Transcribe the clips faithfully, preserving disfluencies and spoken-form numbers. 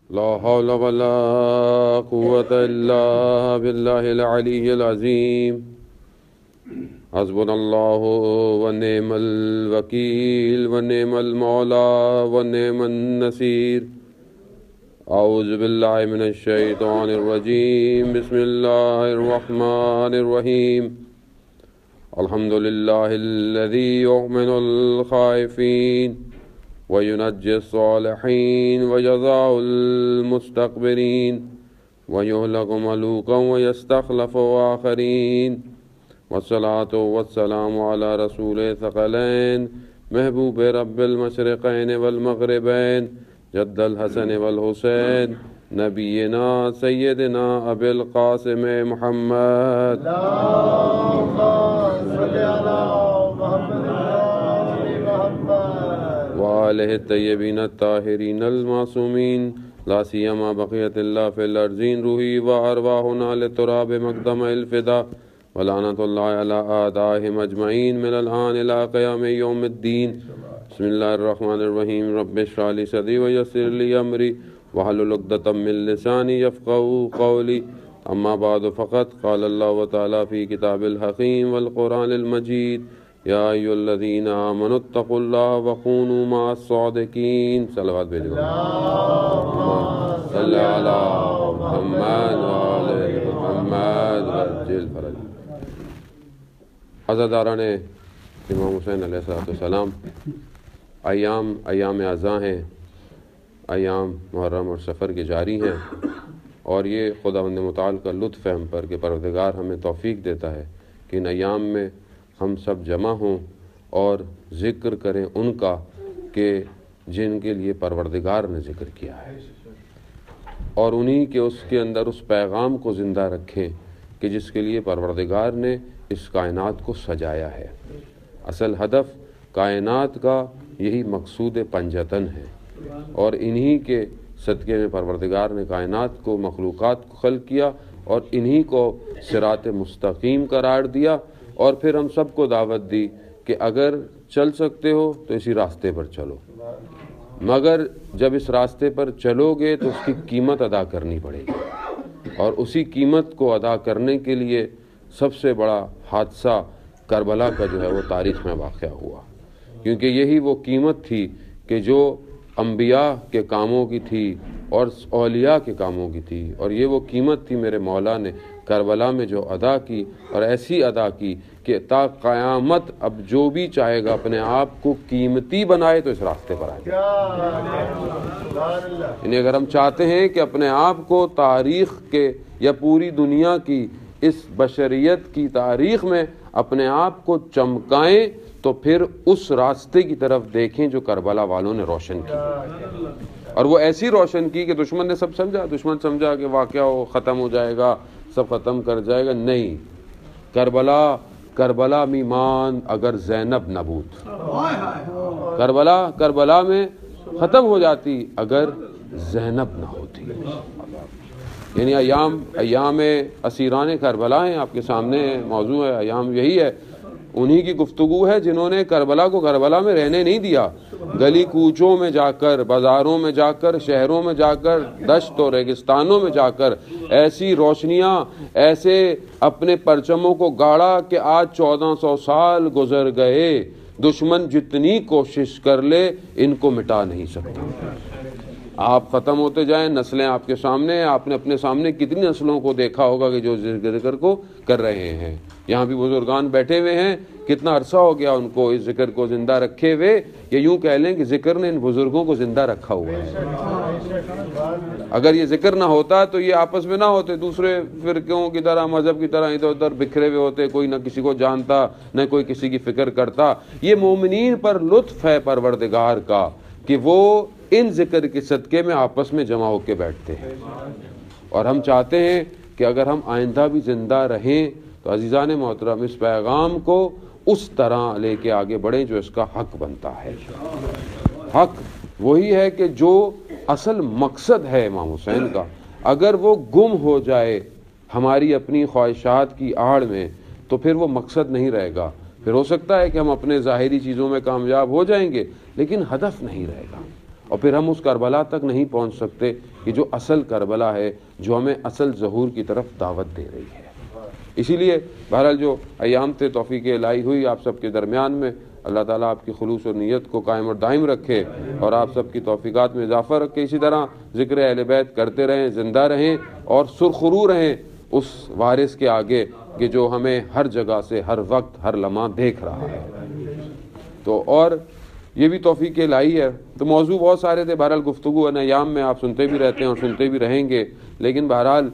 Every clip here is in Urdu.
لا حول ولا قوة إلا بالله العلي العظيم حسبنا الله ونعم الوكيل ونعم المولى ونعم النصير أعوذ بالله من الشيطان الرجيم بسم الله الرحمن الرحيم الحمد لله الذي يؤمن الخائفين وينجي الصالحين ويجزاء المستكبرين ويهلك ملوكا ويستخلف آخرين والصلاة والسلام على رسول ثقلين محبوب رب المشرقين والمغربين جد الحسن والحسين نبينا سيدنا أبي القاسم محمد اللهم صل على محمد وآله الطيبين الطاهرين المعصومين لا سيما بقية الله في الأرضين روحي وأرواحنا لتراب مقدم الفداء ولعنة الله على أعدائهم أجمعين من الآن إلى قيام يوم الدين بسم الله الرحمن الرحيم رب اشرح لي صدري ويسر لي أمري واحلل عقدة من لساني يفقهوا قولي أما بعد فقد قال الله تعالى في كتاب الحكيم والقرآن المجيد يا أيها الذين آمنوا اتقوا الله وكونوا مع الصادقين صلوات بھیجو صل على محمد وآل محمد وعجل فرج عزاداران امام حسین علیہ السلام ایام ایام اعزاں ہیں، ایام محرم اور سفر کے جاری ہیں، اور یہ خداوند متعال کا لطف ہے ہم پر کہ پروردگار ہمیں توفیق دیتا ہے کہ ان ایام میں ہم سب جمع ہوں اور ذکر کریں ان کا کہ جن کے لیے پروردگار نے ذکر کیا ہے، اور انہی کے اس کے اندر اس پیغام کو زندہ رکھیں کہ جس کے لیے پروردگار نے اس کائنات کو سجایا ہے۔ اصل ہدف کائنات کا یہی مقصود پنجتن ہے، اور انہی کے صدقے میں پروردگار نے کائنات کو مخلوقات کو خلق کیا اور انہی کو صراط مستقیم قرار دیا، اور پھر ہم سب کو دعوت دی کہ اگر چل سکتے ہو تو اسی راستے پر چلو، مگر جب اس راستے پر چلو گے تو اس کی قیمت ادا کرنی پڑے گی، اور اسی قیمت کو ادا کرنے کے لیے سب سے بڑا حادثہ کربلا کا جو ہے وہ تاریخ میں واقع ہوا، کیونکہ یہی وہ قیمت تھی کہ جو انبیاء کے کاموں کی تھی اور اولیاء کے کاموں کی تھی، اور یہ وہ قیمت تھی میرے مولا نے کربلا میں جو ادا کی، اور ایسی ادا کی کہ تا قیامت اب جو بھی چاہے گا اپنے آپ کو قیمتی بنائے تو اس راستے پر آئے گا۔ یعنی اگر ہم چاہتے ہیں کہ اپنے آپ کو تاریخ کے یا پوری دنیا کی اس بشریت کی تاریخ میں اپنے آپ کو چمکائیں تو پھر اس راستے کی طرف دیکھیں جو کربلا والوں نے روشن کی، اور وہ ایسی روشن کی کہ دشمن نے سب سمجھا دشمن سمجھا کہ واقعہ وہ ختم ہو جائے گا، سب ختم کر جائے گا، نہیں، کربلا کربلا میمان اگر زینب نہ بوت، کربلا کربلا میں ختم ہو جاتی اگر زینب نہ ہوتی۔ یعنی ایام ایام اسیران کربلا ہیں، آپ کے سامنے موضوع ہے، ایام یہی ہے، انہی کی گفتگو ہے جنہوں نے کربلا کو کربلا میں رہنے نہیں دیا، گلی کوچوں میں جا کر، بازاروں میں جا کر، شہروں میں جا کر، دشت اور ریگستانوں میں جا کر ایسی روشنیاں، ایسے اپنے پرچموں کو گاڑا کہ آج چودہ سو سال گزر گئے، دشمن جتنی کوشش کر لے ان کو مٹا نہیں سکتا۔ آپ ختم ہوتے جائیں، نسلیں آپ کے سامنے، آپ نے اپنے سامنے کتنی نسلوں کو دیکھا ہوگا کہ جو ذکر کو کر رہے ہیں۔ یہاں بھی بزرگان بیٹھے ہوئے ہیں، کتنا عرصہ ہو گیا ان کو اس ذکر کو زندہ رکھے ہوئے، یا یوں کہہ لیں کہ ذکر نے ان بزرگوں کو زندہ رکھا ہوا ہے۔ اگر یہ ذکر نہ ہوتا تو یہ آپس میں نہ ہوتے، دوسرے فرقوں کی طرح، مذہب کی طرح ادھر ادھر بکھرے ہوئے ہوتے، کوئی نہ کسی کو جانتا، نہ کوئی کسی کی فکر کرتا۔ یہ مومنین پر لطف ہے پروردگار کا کہ وہ ان ذکر کے صدقے میں آپس میں جمع ہو کے بیٹھتے ہیں، اور ہم چاہتے ہیں کہ اگر ہم آئندہ بھی زندہ رہیں تو عزیزان محترم اس پیغام کو اس طرح لے کے آگے بڑھیں جو اس کا حق بنتا ہے۔ حق وہی ہے کہ جو اصل مقصد ہے امام حسین کا، اگر وہ گم ہو جائے ہماری اپنی خواہشات کی آڑ میں تو پھر وہ مقصد نہیں رہے گا۔ پھر ہو سکتا ہے کہ ہم اپنے ظاہری چیزوں میں کامیاب ہو جائیں گے لیکن ہدف نہیں رہے گا، اور پھر ہم اس کربلا تک نہیں پہنچ سکتے کہ جو اصل کربلا ہے، جو ہمیں اصل ظہور کی طرف دعوت دے رہی ہے۔ اسی لیے بہرحال جو ایام تھے توفیق الہی ہوئی آپ سب کے درمیان میں، اللہ تعالیٰ آپ کی خلوص و نیت کو قائم اور دائم رکھے اور آپ سب کی توفیقات میں اضافہ رکھے۔ اسی طرح ذکر اہل بیت کرتے رہیں، زندہ رہیں اور سرخرو رہیں اس وارث کے آگے کہ جو ہمیں ہر جگہ سے ہر وقت ہر لمحہ دیکھ رہا ہے۔ تو اور یہ بھی توفیق الہی ہے۔ تو موضوع بہت سارے تھے، بہرحال گفتگو ان ایام میں آپ سنتے بھی رہتے ہیں اور سنتے بھی رہیں گے، لیکن بہرحال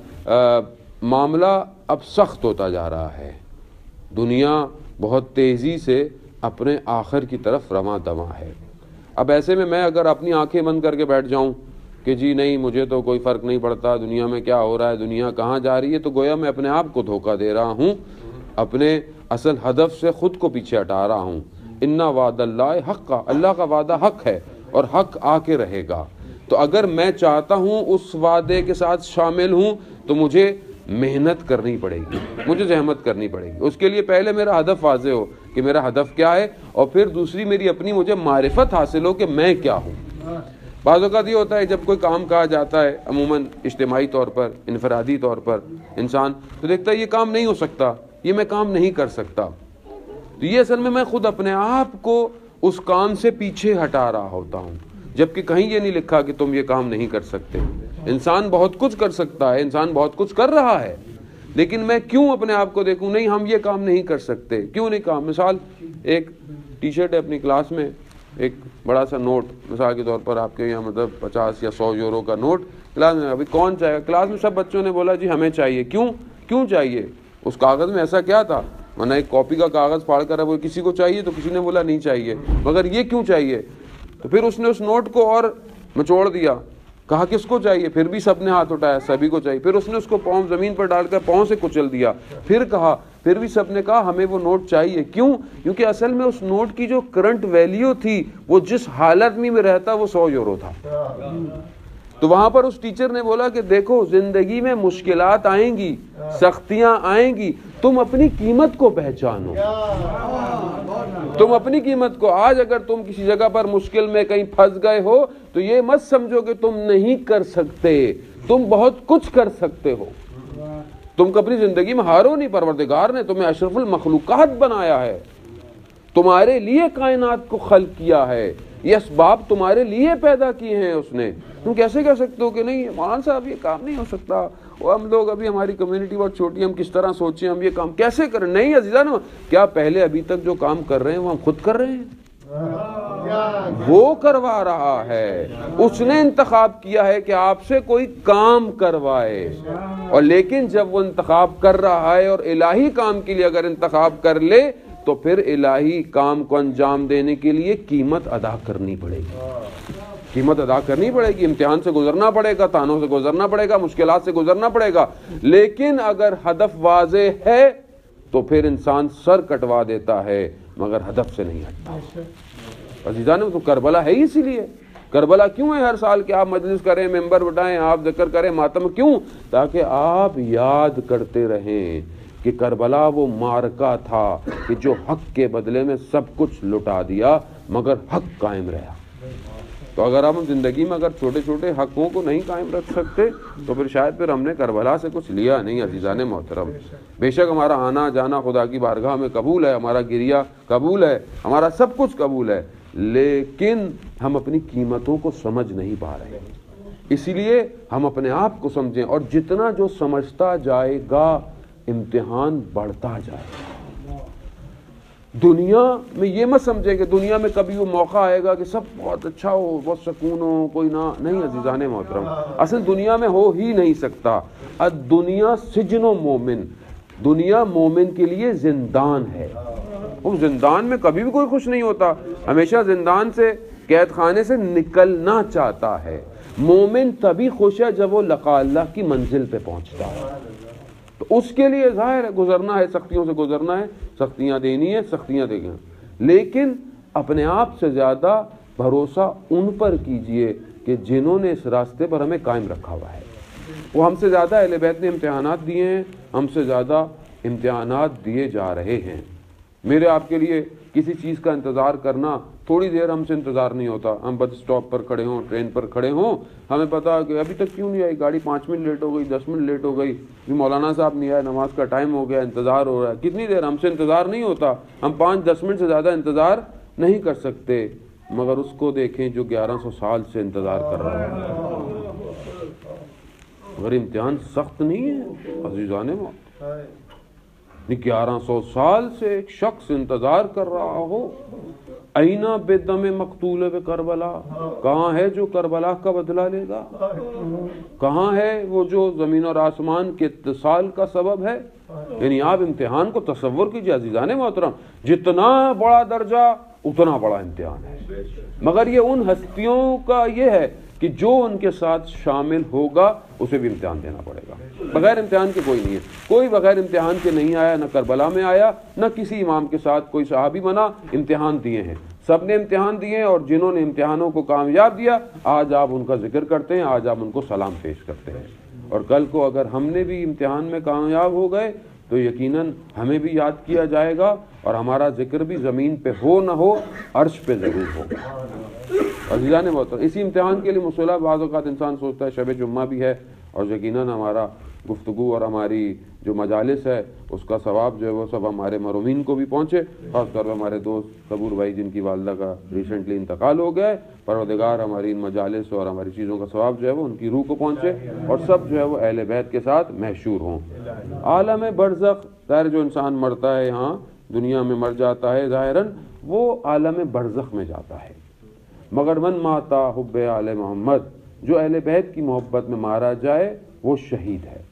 معاملہ اب سخت ہوتا جا رہا ہے۔ دنیا بہت تیزی سے اپنے آخر کی طرف رواں دواں ہے۔ اب ایسے میں میں اگر اپنی آنکھیں بند کر کے بیٹھ جاؤں کہ جی نہیں مجھے تو کوئی فرق نہیں پڑتا دنیا میں کیا ہو رہا ہے، دنیا کہاں جا رہی ہے، تو گویا میں اپنے آپ کو دھوکہ دے رہا ہوں، اپنے اصل ہدف سے خود کو پیچھے ہٹا رہا ہوں۔ انا وعد اللہ حق، اللہ کا وعدہ حق ہے اور حق آ کے رہے گا۔ تو اگر میں چاہتا ہوں اس وعدے کے ساتھ شامل ہوں تو مجھے محنت کرنی پڑے گی، مجھے زحمت کرنی پڑے گی۔ اس کے لیے پہلے میرا ہدف واضح ہو کہ میرا ہدف کیا ہے، اور پھر دوسری میری اپنی مجھے معرفت حاصل ہو کہ میں کیا ہوں۔ بعض اوقات یہ ہوتا ہے جب کوئی کام کہا جاتا ہے عموماً اجتماعی طور پر، انفرادی طور پر انسان تو دیکھتا ہے یہ کام نہیں ہو سکتا، یہ میں کام نہیں کر سکتا، تو یہ اصل میں میں خود اپنے آپ کو اس کام سے پیچھے ہٹا رہا ہوتا ہوں، جبکہ کہیں یہ نہیں لکھا کہ تم یہ کام نہیں کر سکتے۔ انسان بہت کچھ کر سکتا ہے، انسان بہت کچھ کر رہا ہے، لیکن میں کیوں اپنے آپ کو دیکھوں نہیں ہم یہ کام نہیں کر سکتے، کیوں نہیں کام۔ مثال ایک ٹی شرٹ ہے اپنی کلاس میں، ایک بڑا سا نوٹ مثال کے طور پر آپ کے یہاں مطلب پچاس یا سو یورو کا نوٹ کلاس میں، ابھی کون چاہے گا؟ کلاس میں سب بچوں نے بولا جی ہمیں چاہیے۔ کیوں کیوں چاہیے؟ اس کاغذ میں ایسا کیا تھا؟ ورنہ ایک کاپی کا کاغذ پھاڑ کر وہ کسی کو چاہیے تو کسی نے بولا نہیں چاہیے، مگر یہ کیوں چاہیے؟ تو پھر اس نے اس نوٹ کو اور مچوڑ دیا، کہا کس کو چاہیے؟ پھر بھی سب نے ہاتھ اٹھایا، سبھی کو چاہیے۔ پھر اس نے اس کو پاؤں زمین پر ڈال کر پاؤں سے کچل دیا، پھر کہا، پھر بھی سب نے کہا ہمیں وہ نوٹ چاہیے۔ کیوں؟ کیونکہ اصل میں اس نوٹ کی جو کرنٹ ویلیو تھی، وہ جس حالت میں رہتا وہ سو یورو تھا۔ تو وہاں پر اس ٹیچر نے بولا کہ دیکھو زندگی میں مشکلات آئیں گی، سختیاں آئیں گی، تم اپنی قیمت کو پہچانو، تم اپنی قیمت کو۔ آج اگر تم کسی جگہ پر مشکل میں کہیں پھنس گئے ہو تو یہ مت سمجھو کہ تم نہیں کر سکتے، تم بہت کچھ کر سکتے ہو۔ تم اپنی زندگی میں ہارو نہیں، پروردگار نے تمہیں اشرف المخلوقات بنایا ہے، تمہارے لیے کائنات کو خلق کیا ہے، یہ اسباب تمہارے لیے پیدا کیے ہیں اس نے۔ تم کیسے کہہ سکتے ہو کہ نہیں مولانا صاحب یہ کام نہیں ہو سکتا، وہ ہم لوگ ابھی ہماری کمیونٹی بہت چھوٹی، ہم کس طرح سوچیں، ہم یہ کام کیسے کریں؟ نہیں عزیزان، کیا پہلے ابھی تک جو کام کر رہے ہیں وہ ہم خود کر رہے ہیں؟ وہ کروا رہا ہے، اس نے انتخاب کیا ہے کہ آپ سے کوئی کام کروائے، اور لیکن جب وہ انتخاب کر رہا ہے اور الہی کام کے لیے اگر انتخاب کر لے تو پھر الہی کام کو انجام دینے کے لیے قیمت ادا کرنی پڑے گی، قیمت ادا کرنی پڑے گی، امتحان سے گزرنا پڑے گا، تانوں سے گزرنا پڑے گا، مشکلات سے گزرنا پڑے گا۔ لیکن اگر ہدف واضح ہے تو پھر انسان سر کٹوا دیتا ہے مگر ہدف سے نہیں ہٹتا۔ عزیزان تو کربلا ہے ہی اسی لیے، کربلا کیوں ہے ہر سال کہ آپ مجلس کریں، ممبر بٹائیں، آپ ذکر کریں، ماتم کیوں؟ تاکہ آپ یاد کرتے رہیں کہ کربلا وہ معرکہ تھا کہ جو حق کے بدلے میں سب کچھ لٹا دیا مگر حق قائم رہا۔ تو اگر ہم زندگی میں اگر چھوٹے چھوٹے حقوں کو نہیں قائم رکھ سکتے تو پھر شاید پھر ہم نے کربلا سے کچھ لیا نہیں۔ عزیزان محترم، بے شک ہمارا آنا جانا خدا کی بارگاہ میں قبول ہے، ہمارا گریہ قبول ہے، ہمارا سب کچھ قبول ہے، لیکن ہم اپنی قیمتوں کو سمجھ نہیں پا رہے۔ اسی لیے ہم اپنے آپ کو سمجھیں، اور جتنا جو سمجھتا جائے گا امتحان بڑھتا جائے گا۔ دنیا میں یہ مت سمجھے کہ دنیا میں کبھی وہ موقع آئے گا کہ سب بہت اچھا ہو، بہت سکون ہو، کوئی نہ نہیں۔ عزیزان محترم، اصل دنیا میں ہو ہی نہیں سکتا۔ الدنیا سجن و مومن، دنیا مومن کے لیے زندان ہے۔ وہ زندان میں کبھی بھی کوئی خوش نہیں ہوتا، ہمیشہ زندان سے، قید خانے سے نکلنا چاہتا ہے۔ مومن تبھی خوش ہے جب وہ لقاء اللہ کی منزل پہ پہنچتا ہے، تو اس کے لیے ظاہر ہے گزرنا ہے، سختیوں سے گزرنا ہے، سختیاں دینی ہے، سختیاں دیں گے، لیکن اپنے آپ سے زیادہ بھروسہ ان پر کیجئے کہ جنہوں نے اس راستے پر ہمیں قائم رکھا ہوا ہے۔ وہ ہم سے زیادہ اہل بیت نے امتحانات دیے ہیں، ہم سے زیادہ امتحانات دیے جا رہے ہیں۔ میرے آپ کے لیے کسی چیز کا انتظار کرنا تھوڑی دیر ہم سے انتظار نہیں ہوتا. ہم بس اسٹاپ پر کھڑے ہوں, ٹرین پر کھڑے ہوں, ہمیں پتا کہ ابھی تک کیوں نہیں آئی گاڑی, پانچ منٹ لیٹ ہو گئی, دس منٹ لیٹ ہو گئی, مولانا صاحب نہیں آئے, نماز کا ٹائم ہو گیا, انتظار ہو رہا ہے. کتنی دیر ہم سے انتظار نہیں ہوتا, ہم پانچ دس منٹ سے زیادہ انتظار نہیں کر سکتے. مگر اس کو دیکھیں جو گیارہ سو سال سے انتظار کر رہا ہے. مگر امتحان سخت نہیں ہے عزیزان موت. گیارہ سو سال سے ایک شخص انتظار کر رہا ہو. اینا بے دم مقتول بے کربلا, کہاں ہے جو کربلا کا بدلہ لے گا؟ کہاں ہے وہ جو زمین اور آسمان کے اتصال کا سبب ہے؟ یعنی آپ امتحان کو تصور کیجئے عزیزان محترم, جتنا بڑا درجہ اتنا بڑا امتحان ہے. مگر یہ ان ہستیوں کا یہ ہے کہ جو ان کے ساتھ شامل ہوگا اسے بھی امتحان دینا پڑے گا. بغیر امتحان کے کوئی نہیں ہے. کوئی بغیر امتحان کے نہیں آیا, نہ کربلا میں آیا, نہ کسی امام کے ساتھ کوئی صحابی بنا. امتحان دیے ہیں, سب نے امتحان دیے, اور جنہوں نے امتحانوں کو کامیاب دیا آج آپ ان کا ذکر کرتے ہیں, آج آپ ان کو سلام پیش کرتے ہیں. اور کل کو اگر ہم نے بھی امتحان میں کامیاب ہو گئے تو یقیناً ہمیں بھی یاد کیا جائے گا, اور ہمارا ذکر بھی زمین پہ ہو نہ ہو عرش پہ ضرور ہوگا. عزیزان محترم, اسی امتحان کے لیے مصلح بعض اوقات انسان سوچتا ہے شب جمعہ بھی ہے, اور یقیناً ہمارا گفتگو اور ہماری جو مجالس ہے اس کا ثواب جو ہے وہ سب ہمارے مرحومین کو بھی پہنچے. خاص طور پر ہمارے دوست صبور بھائی جن کی والدہ کا ریسنٹلی انتقال ہو گیا ہے, پروردگار ہماری ان مجالس اور ہماری چیزوں کا ثواب جو ہے وہ ان کی روح کو پہنچے, اور سب جو ہے وہ اہل بیت کے ساتھ محشور ہوں. عالم برزخ, ظاہر جو انسان مرتا ہے یہاں دنیا میں مر جاتا ہے ظاہراً, وہ عالم برزخ میں جاتا ہے. مگر من ماتا حب آل محمد, جو اہل بیت کی محبت میں مارا جائے وہ شہید ہے.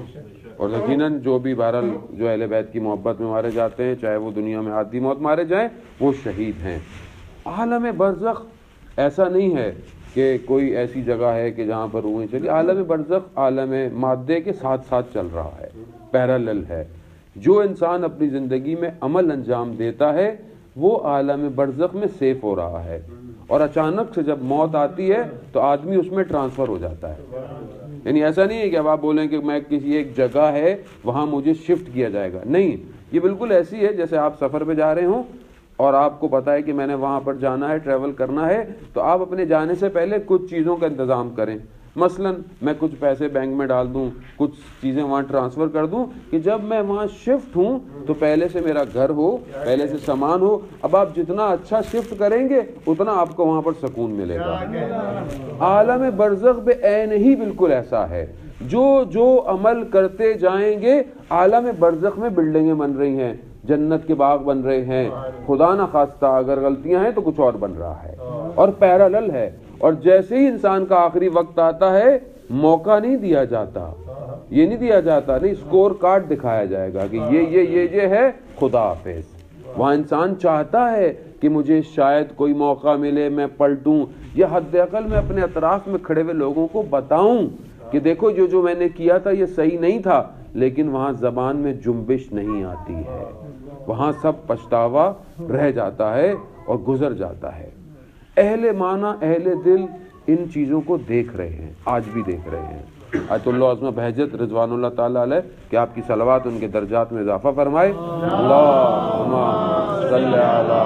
اور یقیناً جو بھی بہرحال جو اہل بیت کی محبت میں مارے جاتے ہیں, چاہے وہ دنیا میں عادی موت مارے جائیں, وہ شہید ہیں. عالم برزخ ایسا نہیں ہے کہ کوئی ایسی جگہ ہے کہ جہاں پر روحیں چلی. عالم برزخ عالم مادے کے ساتھ ساتھ چل رہا ہے, پیرالل ہے. جو انسان اپنی زندگی میں عمل انجام دیتا ہے وہ عالم برزخ میں سیف ہو رہا ہے, اور اچانک سے جب موت آتی ہے تو آدمی اس میں ٹرانسفر ہو جاتا ہے. یعنی ایسا نہیں ہے کہ اب آپ بولیں کہ میں کسی ایک جگہ ہے وہاں مجھے شفٹ کیا جائے گا, نہیں. یہ بالکل ایسی ہے جیسے آپ سفر پہ جا رہے ہوں اور آپ کو پتا ہے کہ میں نے وہاں پر جانا ہے, ٹریول کرنا ہے, تو آپ اپنے جانے سے پہلے کچھ چیزوں کا انتظام کریں. مثلا میں کچھ پیسے بینک میں ڈال دوں, کچھ چیزیں وہاں ٹرانسفر کر دوں کہ جب میں وہاں شفٹ ہوں تو پہلے سے میرا گھر ہو, پہلے سے سامان ہو. اب آپ جتنا اچھا شفٹ کریں گے اتنا آپ کو وہاں پر سکون ملے گا. عالم برزخ بے عین ہی بالکل ایسا ہے. جو جو عمل کرتے جائیں گے عالم برزخ میں بلڈنگیں بن رہی ہیں, جنت کے باغ بن رہے ہیں, خدا نہ خواستہ اگر غلطیاں ہیں تو کچھ اور بن رہا ہے, اور پیرالل ہے. اور جیسے ہی انسان کا آخری وقت آتا ہے موقع نہیں دیا جاتا, یہ نہیں دیا جاتا, نہیں, اسکور کارڈ دکھایا جائے گا کہ یہ یہ یہ یہ ہے, خدا حافظ. وہاں انسان چاہتا ہے کہ مجھے شاید کوئی موقع ملے, میں پلٹوں, یا حد اقل میں اپنے اطراف میں کھڑے ہوئے لوگوں کو بتاؤں کہ دیکھو جو جو میں نے کیا تھا یہ صحیح نہیں تھا. لیکن وہاں زبان میں جنبش نہیں آتی ہے, وہاں سب پچھتاوا رہ جاتا ہے اور گزر جاتا ہے. اہل معنی اہل دل ان چیزوں کو دیکھ رہے ہیں, آج بھی دیکھ رہے ہیں. آیت اللہ عظمہ بہجت رضوان اللہ تعالیٰ علیہ کہ آپ کی صلوات ان کے درجات میں اضافہ فرمائے. اللہم صلی علی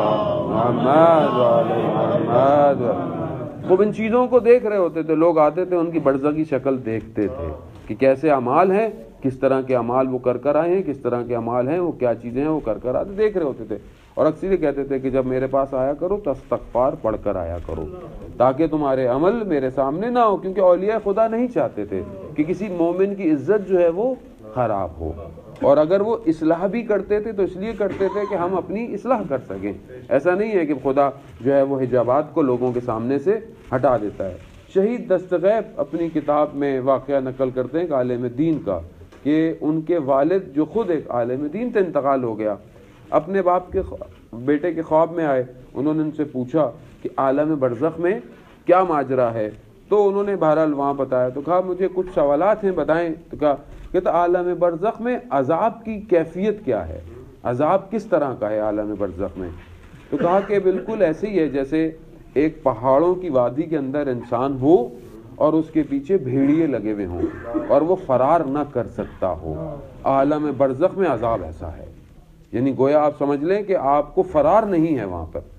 محمد وعلی محمد. خوب ان چیزوں کو دیکھ رہے ہوتے تھے, لوگ آتے تھے ان کی برزخی شکل دیکھتے تھے کہ کیسے اعمال ہیں, کس طرح کے اعمال وہ کر کر آئے ہیں, کس طرح کے اعمال ہیں, وہ کیا چیزیں ہیں وہ کر کر آتے, دیکھ رہے ہوتے تھے. اور اکثر کہتے تھے کہ جب میرے پاس آیا کرو تو استغفار پڑھ کر آیا کرو تاکہ تمہارے عمل میرے سامنے نہ ہو, کیونکہ اولیاء خدا نہیں چاہتے تھے کہ کسی مومن کی عزت جو ہے وہ خراب ہو. اور اگر وہ اصلاح بھی کرتے تھے تو اس لیے کرتے تھے کہ ہم اپنی اصلاح کر سکیں. ایسا نہیں ہے کہ خدا جو ہے وہ حجابات کو لوگوں کے سامنے سے ہٹا دیتا ہے. شہید دستغیب اپنی کتاب میں واقعہ نقل کرتے ہیں کہ عالم دین کا, کہ ان کے والد جو خود ایک عالم دین تھے انتقال ہو گیا, اپنے باپ کے بیٹے کے خواب میں آئے. انہوں نے ان سے پوچھا کہ عالم برزخ میں کیا ماجرا ہے, تو انہوں نے بہرحال وہاں بتایا. تو کہا مجھے کچھ سوالات ہیں بتائیں. تو کہا کہ تو عالم برزخ میں عذاب کی کیفیت کیا ہے, عذاب کس طرح کا ہے عالم برزخ میں. تو کہا کہ بالکل ایسے ہی ہے جیسے ایک پہاڑوں کی وادی کے اندر انسان ہو اور اس کے پیچھے بھیڑیے لگے ہوئے ہوں اور وہ فرار نہ کر سکتا ہو. عالم برزخ میں عذاب ایسا ہے, یعنی گویا آپ سمجھ لیں کہ آپ کو فرار نہیں ہے وہاں پر,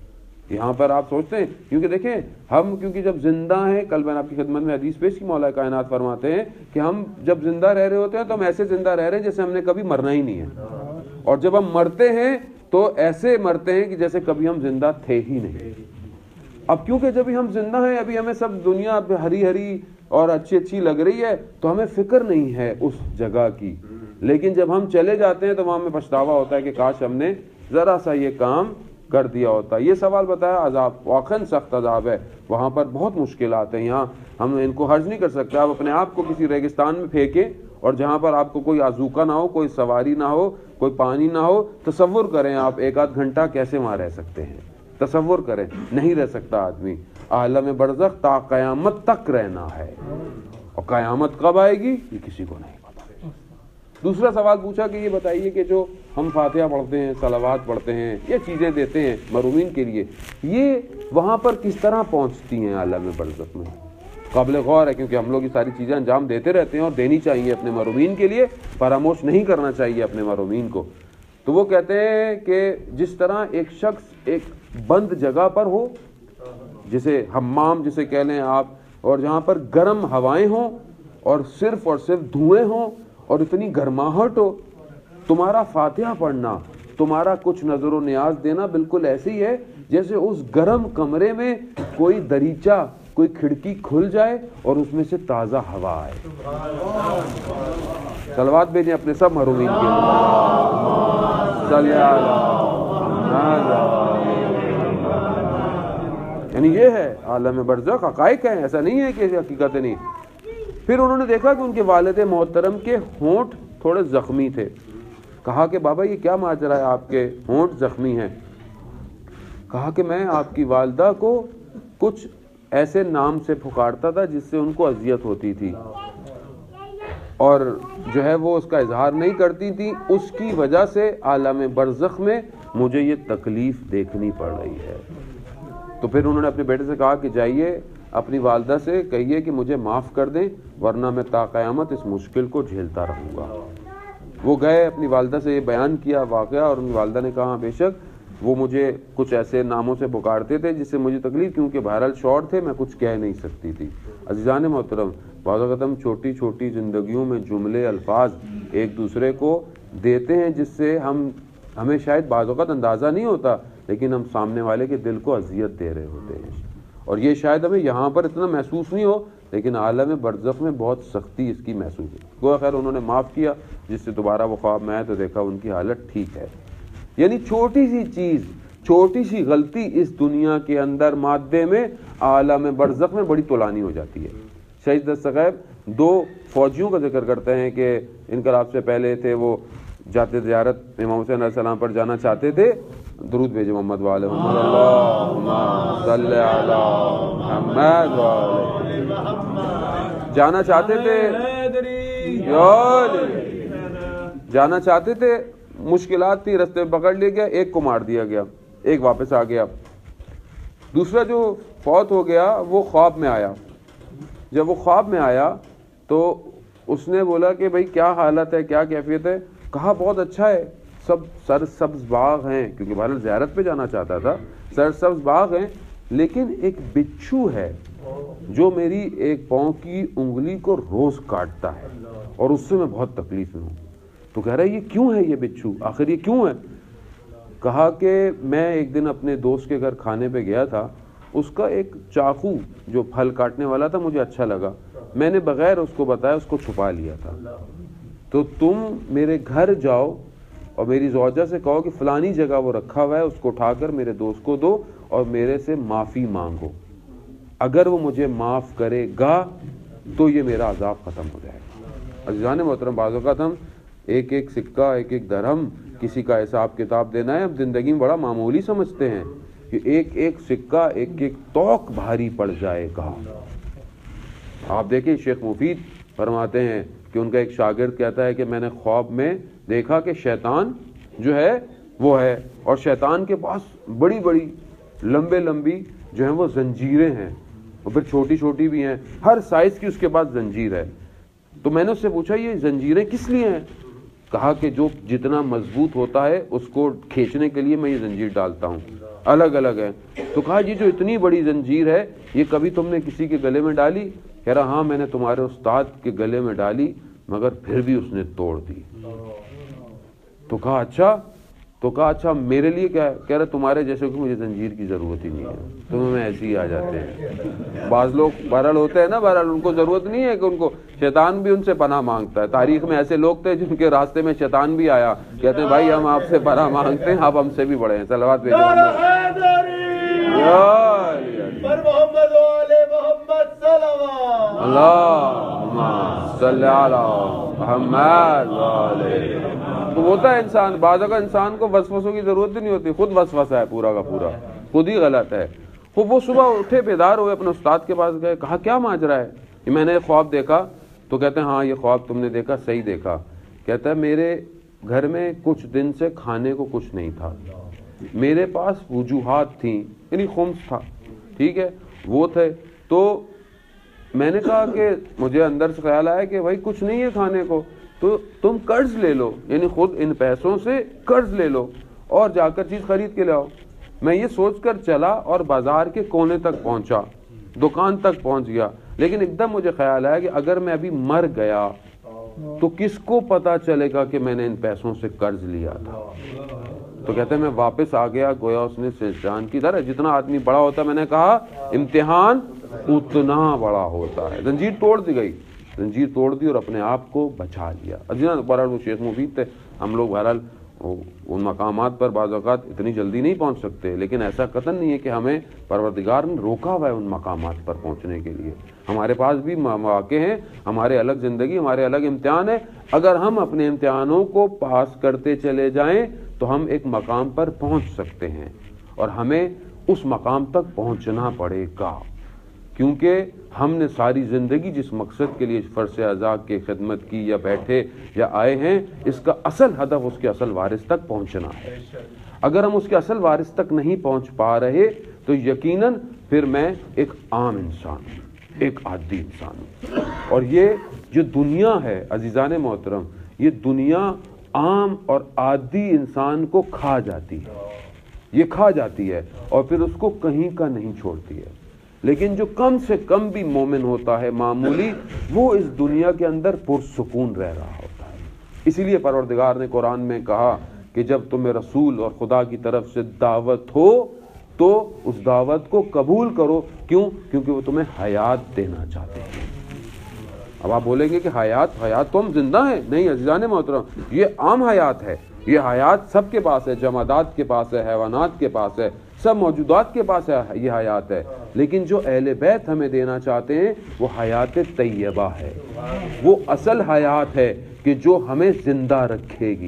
یہاں پر آپ سوچتے ہیں، کیونکہ دیکھیں ہم کیونکہ جب زندہ ہیں، کل میں نے آپ کی خدمت میں حدیث پیش کی، مولا کائنات فرماتے ہیں کہ ہم جب زندہ رہ رہے ہوتے ہیں تو ہم ایسے زندہ رہ رہے ہیں جیسے ہم نے کبھی مرنا ہی نہیں ہے، اور جب ہم مرتے ہیں تو ایسے مرتے ہیں کہ جیسے کبھی ہم زندہ تھے ہی نہیں۔ اب کیونکہ جب ہم زندہ ہیں، ابھی ہمیں سب دنیا ہری ہری اور اچھی اچھی لگ رہی ہے تو ہمیں فکر نہیں ہے اس جگہ کی، لیکن جب ہم چلے جاتے ہیں تو وہاں ہمیں پچھتاوا ہوتا ہے کہ کاش ہم نے ذرا سا یہ کام کر دیا ہوتا۔ یہ سوال بتایا، عذاب واقعاً سخت عذاب ہے، وہاں پر بہت مشکلات ہیں، یہاں ہم ان کو حرج نہیں کر سکتے۔ آپ اپنے آپ کو کسی ریگستان میں پھینکیں اور جہاں پر آپ کو کوئی آذوقہ نہ ہو، کوئی سواری نہ ہو، کوئی پانی نہ ہو، تصور کریں آپ ایک آدھ گھنٹہ کیسے وہاں رہ سکتے ہیں، تصور کریں، نہیں رہ سکتا آدمی۔ عالم برزخ تا قیامت تک رہنا ہے، اور قیامت کب آئے گی یہ کسی کو نہیں پتا۔ دوسرا سوال پوچھا کہ یہ بتائیے کہ جو ہم فاتحہ پڑھتے ہیں، صلوات پڑھتے ہیں، یہ چیزیں دیتے ہیں مرحومین کے لیے، یہ وہاں پر کس طرح پہنچتی ہیں عالم برزخ میں؟ قابل غور ہے، کیونکہ ہم لوگ یہ ساری چیزیں انجام دیتے رہتے ہیں اور دینی چاہیے اپنے مرحومین کے لیے، فراموش نہیں کرنا چاہیے اپنے مرحومین کو۔ تو وہ کہتے ہیں کہ جس طرح ایک شخص ایک بند جگہ پر ہو، جسے حمام جسے کہہ لیں آپ، اور جہاں پر گرم ہوائیں ہوں اور صرف اور صرف دھوئیں ہوں اور اتنی گرماہٹ ہو، تمہارا فاتحہ پڑھنا، تمہارا کچھ نظر و نیاز دینا بالکل ایسے ہی ہے جیسے اس گرم کمرے میں کوئی دریچہ، کوئی کھڑکی کھل جائے اور اس میں سے تازہ ہوا آئے۔ صلوات بھیجیں اپنے سب محرومین کے لیے، صلی اللہ۔ یعنی یہ ہے عالم برزخ، حقائق ہیں، ایسا نہیں ہے کہ حقیقت نہیں۔ پھر انہوں نے دیکھا کہ ان کے والد محترم کے ہونٹ تھوڑے زخمی تھے۔ کہا کہ بابا یہ کیا ماجرا ہے، آپ کے ہونٹ زخمی ہیں؟ کہا کہ میں آپ کی والدہ کو کچھ ایسے نام سے پکارتا تھا جس سے ان کو اذیت ہوتی تھی، اور جو ہے وہ اس کا اظہار نہیں کرتی تھی، اس کی وجہ سے عالم برزخ میں مجھے یہ تکلیف دیکھنی پڑ رہی ہے۔ تو پھر انہوں نے اپنے بیٹے سے کہا کہ جائیے اپنی والدہ سے کہیے کہ مجھے معاف کر دیں، ورنہ میں تا قیامت اس مشکل کو جھیلتا رہوں گا۔ وہ گئے اپنی والدہ سے یہ بیان کیا واقعہ، اور ان کی والدہ نے کہا بے شک وہ مجھے کچھ ایسے ناموں سے پکارتے تھے جس سے مجھے تکلیف، کیونکہ بہرحال شوہر تھے، میں کچھ کہہ نہیں سکتی تھی۔ عزیزان محترم، بعض اوقات ہم چھوٹی چھوٹی زندگیوں میں جملے الفاظ ایک دوسرے کو دیتے ہیں جس سے ہم ہمیں شاید بعض اوقات اندازہ نہیں ہوتا، لیکن ہم سامنے والے کے دل کو اذیت دے رہے ہوتے ہیں، اور یہ شاید ہمیں یہاں پر اتنا محسوس نہیں ہو، لیکن عالم برزخ میں بہت سختی اس کی محسوس ہے۔ گویا خیر انہوں نے معاف کیا، جس سے دوبارہ وہ خواب میں آئے تو دیکھا ان کی حالت ٹھیک ہے۔ یعنی چھوٹی سی چیز، چھوٹی سی غلطی اس دنیا کے اندر مادے میں عالم برزخ میں بڑی طولانی ہو جاتی ہے۔ شہید دستغیب دو فوجیوں کا ذکر کرتے ہیں کہ انقلاب سے پہلے تھے، وہ جاتے زیارت امام حسین علیہ السلام پر جانا چاہتے تھے، درود بھیجے محمد والے محمد، اللہم صلی علی محمد والے، جانا چاہتے تھے جانا چاہتے تھے مشکلات تھی، رستے میں پکڑ لیا گیا، ایک کو مار دیا گیا، ایک واپس آ گیا، دوسرا جو فوت ہو گیا وہ خواب میں آیا۔ جب وہ خواب میں آیا تو اس نے بولا کہ بھائی کیا حالت ہے، کیا کیفیت ہے؟ کہا بہت اچھا ہے، سب سر سبز باغ ہیں، کیونکہ بہرحال زیارت پہ جانا چاہتا تھا، سر سبز باغ ہیں، لیکن ایک بچھو ہے جو میری ایک پاؤں کی انگلی کو روز کاٹتا ہے، اور اس سے میں بہت تکلیف میں ہوں۔ تو کہہ رہا ہے یہ کیوں ہے، یہ بچھو آخر یہ کیوں ہے؟ کہا کہ میں ایک دن اپنے دوست کے گھر کھانے پہ گیا تھا، اس کا ایک چاقو جو پھل کاٹنے والا تھا مجھے اچھا لگا، میں نے بغیر اس کو بتایا اس کو چھپا لیا تھا۔ تو تم میرے گھر جاؤ اور میری زوجہ سے کہو کہ فلانی جگہ وہ رکھا ہوا ہے، اس کو اٹھا کر میرے دوست کو دو اور میرے سے معافی مانگو، اگر وہ مجھے معاف کرے گا تو یہ میرا عذاب ختم ہو جائے گا۔ عزیزان محترم، بعض اوقات ہم ایک ایک سکہ، ایک ایک درہم کسی کا حساب کتاب دینا ہے ہم زندگی میں بڑا معمولی سمجھتے ہیں کہ ایک ایک سکہ، ایک ایک توق بھاری پڑ جائے گا۔ آپ دیکھیں شیخ مفید فرماتے ہیں کہ ان کا ایک شاگرد کہتا ہے کہ میں نے خواب میں دیکھا کہ شیطان جو ہے وہ ہے، اور شیطان کے پاس بڑی بڑی لمبے لمبی جو ہیں وہ زنجیریں ہیں، اور پھر چھوٹی چھوٹی بھی ہیں، ہر سائز کی اس کے پاس زنجیر ہے۔ تو میں نے اس سے پوچھا یہ زنجیریں کس لیے ہیں؟ کہا کہ جو جتنا مضبوط ہوتا ہے اس کو کھینچنے کے لیے میں یہ زنجیر ڈالتا ہوں۔ الگ الگ ہیں. تو کہا یہ جو اتنی بڑی زنجیر ہے یہ کبھی تم نے کسی کے گلے میں ڈالی؟ کہہ رہا ہاں میں نے تمہارے استاد کے گلے میں ڈالی مگر پھر بھی اس نے توڑ دی. تو کہا اچھا تو کہا اچھا میرے لیے کیا ہے؟ کہہ رہا تمہارے جیسے کہ مجھے زنجیر کی ضرورت ہی نہیں ہے, تمہیں میں ایسے ہی آ جاتے ہیں. بعض لوگ بہرحال ہوتے ہیں نا, بہرحال ان کو ضرورت نہیں ہے کہ ان کو, شیطان بھی ان سے پناہ مانگتا ہے. تاریخ میں ایسے لوگ تھے جن کے راستے میں شیطان بھی آیا, کہتے ہیں بھائی ہم آپ سے پناہ مانگتے ہیں, آپ ہم سے بھی بڑے ہیں. صلوات بھیجو اللہم صلی علی محمد وعلی. تو ہوتا ہے انسان, بعض اگر انسان کو وسوسوں کی ضرورت نہیں ہوتی, خود وسوسہ ہے پورا کا پورا, خود ہی غلط ہے. خوب وہ صبح اٹھے بیدار ہوئے, اپنے استاد کے پاس گئے, کہا کیا ماجرا ہے؟ میں نے خواب دیکھا. تو کہتے ہیں ہاں یہ خواب تم نے دیکھا, صحیح دیکھا. کہتا ہے میرے گھر میں کچھ دن سے کھانے کو کچھ نہیں تھا, میرے پاس وجوہات تھیں, یعنی خمس تھا, ٹھیک ہے وہ تھے. تو میں نے کہا کہ مجھے اندر سے خیال آیا کہ بھائی کچھ نہیں ہے کھانے کو, تو تم قرض لے لو, یعنی خود ان پیسوں سے قرض لے لو اور جا کر چیز خرید کے لاؤ. میں یہ سوچ کر چلا اور بازار کے کونے تک پہنچا, دکان تک پہنچ گیا, لیکن ایک دم مجھے خیال آیا کہ اگر میں ابھی مر گیا تو کس کو پتا چلے گا کہ میں نے ان پیسوں سے قرض لیا تھا. تو کہتے ہیں میں واپس آ گیا, گویا اس نے سجدان کی طرح, جتنا آدمی بڑا ہوتا, میں نے کہا امتحان اتنا بڑا ہوتا ہے. زنجیر توڑ دی گئی, زنجیر توڑ دی اور اپنے آپ کو بچا لیا. بہرحال وہ شیخ مفید تھے, ہم لوگ بہرحال ان مقامات پر بعض اوقات اتنی جلدی نہیں پہنچ سکتے, لیکن ایسا قطعاً نہیں ہے کہ ہمیں پروردگار نے روکا ہوا ہے ان مقامات پر پہنچنے کے لیے. ہمارے پاس بھی مواقع ہیں, ہمارے الگ زندگی, ہمارے الگ امتحان ہے. اگر ہم اپنے امتحانوں کو پاس کرتے چلے جائیں تو ہم ایک مقام پر پہنچ سکتے ہیں, اور ہمیں اس مقام تک پہنچنا پڑے گا, کیونکہ ہم نے ساری زندگی جس مقصد کے لیے فرض اعضاء کی خدمت کی یا بیٹھے یا آئے ہیں, اس کا اصل ہدف اس کے اصل وارث تک پہنچنا ہے. اگر ہم اس کے اصل وارث تک نہیں پہنچ پا رہے تو یقیناً پھر میں ایک عام انسان ہوں, ایک عادی انسان ہوں. اور یہ جو دنیا ہے عزیزان محترم, یہ دنیا عام اور عادی انسان کو کھا جاتی ہے, یہ کھا جاتی ہے اور پھر اس کو کہیں کا نہیں چھوڑتی ہے. لیکن جو کم سے کم بھی مومن ہوتا ہے معمولی, وہ اس دنیا کے اندر پرسکون رہ رہا ہوتا ہے. اسی لیے پروردگار نے قرآن میں کہا کہ جب تمہیں رسول اور خدا کی طرف سے دعوت ہو تو اس دعوت کو قبول کرو. کیوں؟ کیونکہ وہ تمہیں حیات دینا چاہتے ہیں. اب آپ بولیں گے کہ حیات حیات تو ہم زندہ ہیں. نہیں عزیزان محترم, یہ عام حیات ہے, یہ حیات سب کے پاس ہے, جمادات کے پاس ہے, حیوانات کے پاس ہے, سب موجودات کے پاس ہے, یہ حیات ہے. لیکن جو اہل بیت ہمیں دینا چاہتے ہیں وہ حیات طیبہ ہے, وہ اصل حیات ہے کہ جو ہمیں زندہ رکھے گی.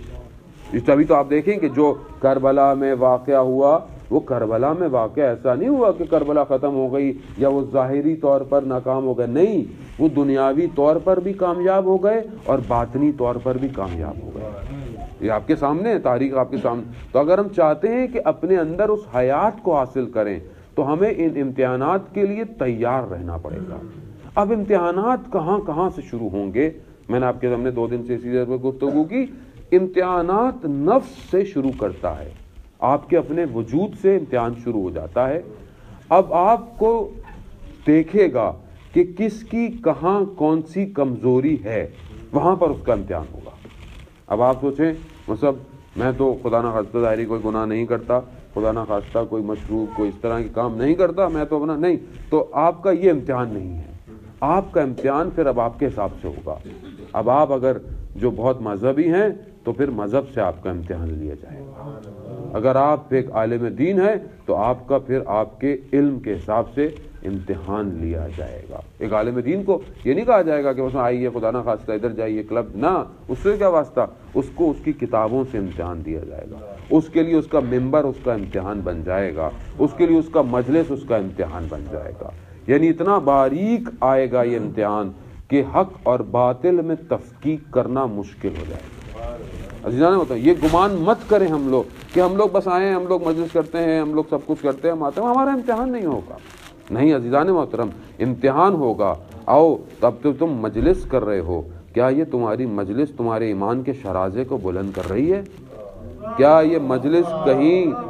تبھی تو آپ دیکھیں کہ جو کربلا میں واقعہ ہوا, وہ کربلا میں واقعہ ایسا نہیں ہوا کہ کربلا ختم ہو گئی یا وہ ظاہری طور پر ناکام ہو گئے. نہیں, وہ دنیاوی طور پر بھی کامیاب ہو گئے اور باطنی طور پر بھی کامیاب ہو گئے. یہ آپ کے سامنے ہے, تاریخ آپ کے سامنے. تو اگر ہم چاہتے ہیں کہ اپنے اندر اس حیات کو حاصل کریں تو ہمیں ان امتحانات کے لیے تیار رہنا پڑے گا. اب امتحانات کہاں کہاں سے شروع ہوں گے؟ میں نے آپ کے سامنے دو دن سے اسی طرح گفتگو کی. امتحانات نفس سے شروع کرتا ہے, آپ کے اپنے وجود سے امتحان شروع ہو جاتا ہے. اب آپ کو دیکھے گا کہ کس کی کہاں کون سی کمزوری ہے, وہاں پر اس کا امتحان ہوگا. اب آپ سوچیں, مطلب میں تو خدا نہ خواستہ ظاہری کوئی گناہ نہیں کرتا, خدا نہ خواستہ کوئی مشروب کوئی اس طرح کے کام نہیں کرتا, میں تو اپنا نہیں, تو آپ کا یہ امتحان نہیں ہے. آپ کا امتحان پھر اب آپ کے حساب سے ہوگا. اب آپ اگر جو بہت مذہبی ہیں تو پھر مذہب سے آپ کا امتحان لیا جائے گا. اگر آپ ایک عالم دین ہیں تو آپ کا پھر آپ کے علم کے حساب سے امتحان لیا جائے گا. ایک عالم دین کو یہ نہیں کہا جائے گا کہ بس آئیے خدا نہ خواستہ ادھر جائیے کلب, نہ, اس سے کیا واسطہ. اس کو اس کی کتابوں سے امتحان دیا جائے گا, اس کے لیے اس کا ممبر اس کا امتحان بن جائے گا, اس کے لیے اس کا مجلس اس کا امتحان بن جائے گا. یعنی اتنا باریک آئے گا یہ امتحان کہ حق اور باطل میں تفکیک کرنا مشکل ہو جائے گا. عزیزان ہوتا ہے, یہ گمان مت کریں ہم لوگ کہ ہم لوگ بس آئے ہیں, ہم لوگ مجلس کرتے ہیں, ہم لوگ سب کچھ کرتے ہیں, ہم آتے ہیں, ہمارا امتحان نہیں ہوگا. نہیں عزیزان محترم, امتحان ہوگا. آؤ تب تو تم مجلس کر رہے ہو, کیا یہ تمہاری مجلس تمہارے ایمان کے شرازے کو بلند کر رہی ہے؟ کیا یہ مجلس کہیں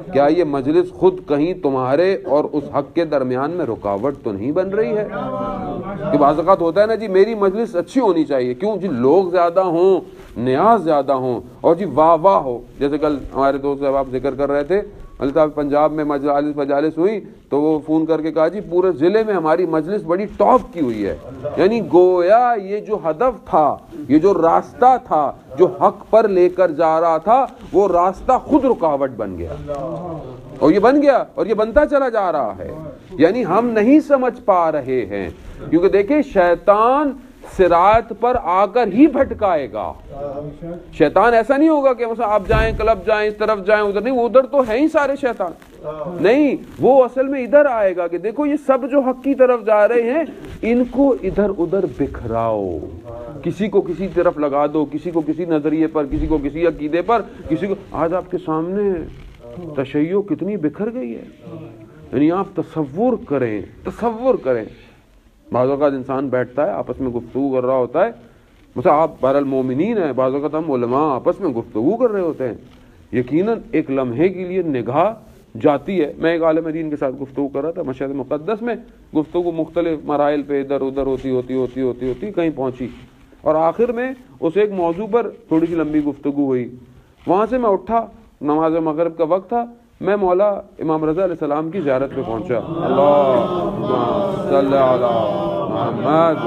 کیا یہ مجلس خود کہیں تمہارے اور اس حق کے درمیان میں رکاوٹ تو نہیں بن رہی ہے؟ کہ بعض اوقات ہوتا ہے نا جی میری مجلس اچھی ہونی چاہیے، کیوں جی لوگ زیادہ ہوں، نیاز زیادہ ہوں، اور جی واہ واہ ہو. جیسے کل ہمارے دوست صاحب آپ ذکر کر رہے تھے، مولوی صاحب پنجاب میں مجالس مجالس ہوئی تو وہ فون کر کے کہا جی پورے ضلع میں ہماری مجلس بڑی ٹاپ کی ہوئی ہے. یعنی گویا یہ جو ہدف تھا، یہ جو راستہ تھا جو حق پر لے کر جا رہا تھا، وہ راستہ خود رکاوٹ بن گیا، اور یہ بن گیا اور یہ بنتا چلا جا رہا ہے. یعنی ہم نہیں سمجھ پا رہے ہیں، کیونکہ دیکھیں شیطان صراط پر آ کر ہی بھٹکائے گا. شیطان ایسا نہیں ہوگا کہ مثلا آپ جائیں کلب جائیں اس طرف جائیں ادھر نہیں، ادھر تو ہے ہی سارے شیطان. نہیں، وہ اصل میں ادھر آئے گا کہ دیکھو یہ سب جو حق کی طرف جا رہے ہیں ان کو ادھر ادھر بکھراؤ، کسی کو کسی طرف لگا دو، کسی کو کسی نظریے پر، کسی کو کسی عقیدے پر، کسی کو. آج آپ کے سامنے تشیع کتنی بکھر گئی ہے. یعنی آپ تصور کریں تصور کریں بعض اوقات انسان بیٹھتا ہے آپس میں گفتگو کر رہا ہوتا ہے، مثلا آپ بہر المومنین ہیں، بعض اوقات ہم علماء آپس میں گفتگو کر رہے ہوتے ہیں، یقیناً ایک لمحے کے لیے نگاہ جاتی ہے. میں ایک عالم دین کے ساتھ گفتگو کر رہا تھا مشہد مقدس میں، گفتگو مختلف مراحل پہ ادھر ادھر ہوتی ہوتی ہوتی ہوتی ہوتی کہیں پہنچی، اور آخر میں اس ایک موضوع پر تھوڑی سی لمبی گفتگو ہوئی. وہاں سے میں اٹھا، نماز مغرب کا وقت تھا، میں مولا امام رضا علیہ السلام کی زیارت پہ پہنچا. اللہ صلی علی محمد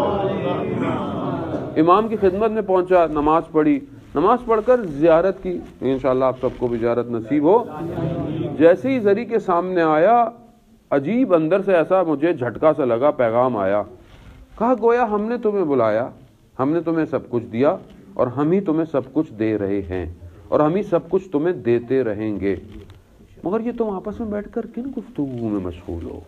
امام کی خدمت میں پہنچا، نماز پڑھی، نماز پڑھ کر زیارت کی. انشاءاللہ آپ سب کو بھی زیارت نصیب ہو. جیسے ہی زری کے سامنے آیا، عجیب اندر سے ایسا مجھے جھٹکا سا لگا، پیغام آیا. کہا گویا ہم نے تمہیں بلایا، ہم نے تمہیں سب کچھ دیا، اور ہم ہی تمہیں سب کچھ دے رہے ہیں، اور ہم ہی سب کچھ تمہیں دیتے رہیں گے، مگر یہ تم آپس میں بیٹھ کر کن گفتگو میں مشغول ہو.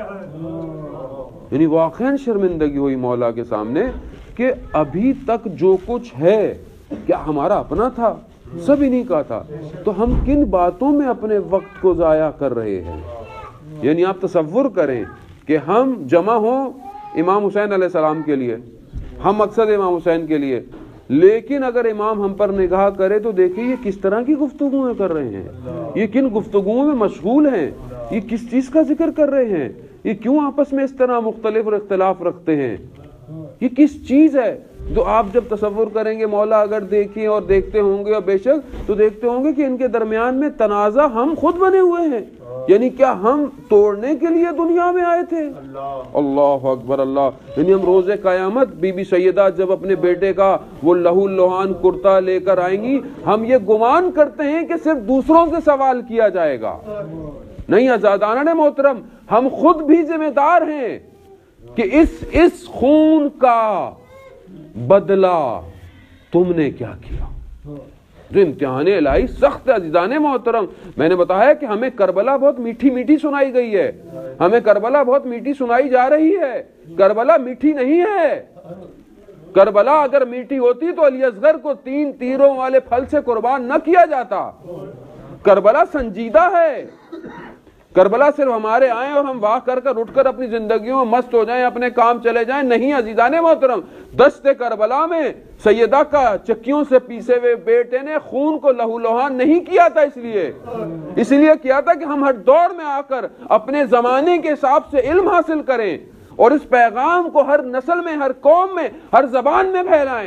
یعنی واقعاً شرمندگی ہوئی مولا کے سامنے کہ ابھی تک جو کچھ ہے کیا ہمارا اپنا تھا؟ سب انہی کا تھا. تو ہم کن باتوں میں اپنے وقت کو ضائع کر رہے ہیں؟ یعنی آپ تصور کریں کہ ہم جمع ہوں امام حسین علیہ السلام کے لیے، ہم مقصد امام حسین کے لیے، لیکن اگر امام ہم پر نگاہ کرے تو دیکھیں یہ کس طرح کی گفتگویں کر رہے ہیں، یہ کن گفتگوؤں میں مشغول ہیں، یہ کس چیز کا ذکر کر رہے ہیں، یہ کیوں آپس میں اس طرح مختلف اور اختلاف رکھتے ہیں، یہ کس چیز ہے. تو آپ جب تصور کریں گے مولا اگر دیکھیں اور دیکھتے ہوں گے، اور بے شک تو دیکھتے ہوں گے کہ ان کے درمیان میں تنازع ہم خود بنے ہوئے ہیں. یعنی کیا ہم توڑنے کے لیے دنیا میں آئے تھے؟ اللہ اکبر اللہ. یعنی ہم روز قیامت بی بی سیدہ جب اپنے بیٹے کا وہ لہو لوہان کرتا لے کر آئیں گی، ہم یہ گمان کرتے ہیں کہ صرف دوسروں سے سوال کیا جائے گا. نہیں عزیزان محترم، ہم خود بھی ذمہ دار ہیں کہ اس اس خون کا بدلہ تم نے کیا کیا. جو امتحان الہی سخت ہے عزیزان محترم. میں نے بتایا کہ ہمیں کربلا بہت میٹھی میٹھی سنائی گئی ہے، ہمیں کربلا بہت میٹھی سنائی جا رہی ہے. کربلا میٹھی نہیں ہے. کربلا اگر میٹھی ہوتی تو علی اصغر کو تین تیروں والے پھل سے قربان نہ کیا جاتا. کربلا سنجیدہ ہے. کربلا صرف ہمارے آئیں اور ہم واہ کر کر اٹھ کر اپنی زندگیوں میں مست ہو جائیں، اپنے کام چلے جائیں، نہیں عزیزان محترم. دشت کربلا میں سیدہ کا چکیوں سے پیسے ہوئے بیٹے نے خون کو لہو لوہان نہیں کیا تھا، اس لیے اس لیے کیا تھا کہ ہم ہر دور میں آ کر اپنے زمانے کے حساب سے علم حاصل کریں اور اس پیغام کو ہر نسل میں، ہر قوم میں، ہر زبان میں پھیلائیں.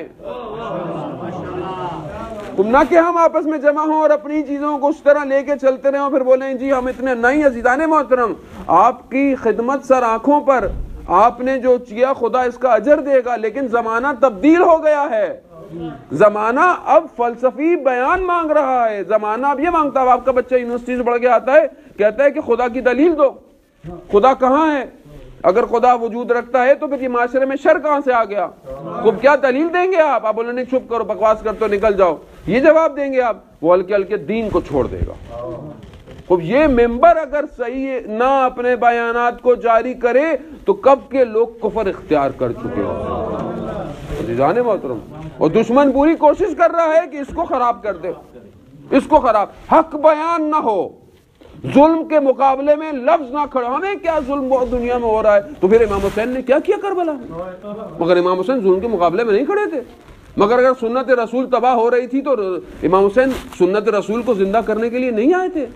نہ کہ ہم آپس میں جمع ہوں اور اپنی چیزوں کو اس طرح لے کے چلتے رہے اور پھر بولیں جی ہم اتنے. نہیں عزیزان محترم، آپ کی خدمت سر آنکھوں پر، آپ نے جو کیا خدا اس کا اجر دے گا، لیکن زمانہ تبدیل ہو گیا ہے. زمانہ اب فلسفی بیان مانگ رہا ہے. زمانہ اب یہ مانگتا ہے. آپ کا بچہ یونیورسٹی سے پڑھ کے آتا ہے، کہتا ہے کہ خدا کی دلیل دو. خدا کہاں ہے؟ اگر خدا وجود رکھتا ہے تو پھر یہ معاشرے میں شر کہاں سے آ گیا؟ خب کیا دلیل دیں گے آپ؟ آپ بولیں نہیں چپ کرو، بکواس کر تو نکل جاؤ، یہ جواب دیں گے آپ؟ وہ ہلکے ہلکے دین کو چھوڑ دے گا. خب یہ ممبر اگر صحیح نہ اپنے بیانات کو جاری کرے تو کب کے لوگ کفر اختیار کر چکے ہوں عزیزان محترم. اور دشمن پوری کوشش کر رہا ہے کہ اس کو خراب کر دے، اس کو خراب. حق بیان نہ ہو، ظلم کے مقابلے میں لفظ نہ کھڑا. ہمیں کیا ظلم بہت دنیا میں ہو رہا ہے، تو پھر امام حسین نے کیا کیا کربلا میں؟ مگر امام حسین ظلم کے مقابلے میں نہیں کھڑے تھے. مگر اگر سنت رسول تباہ ہو رہی تھی تو امام حسین سنت رسول کو زندہ کرنے کے لیے نہیں آئے تھے.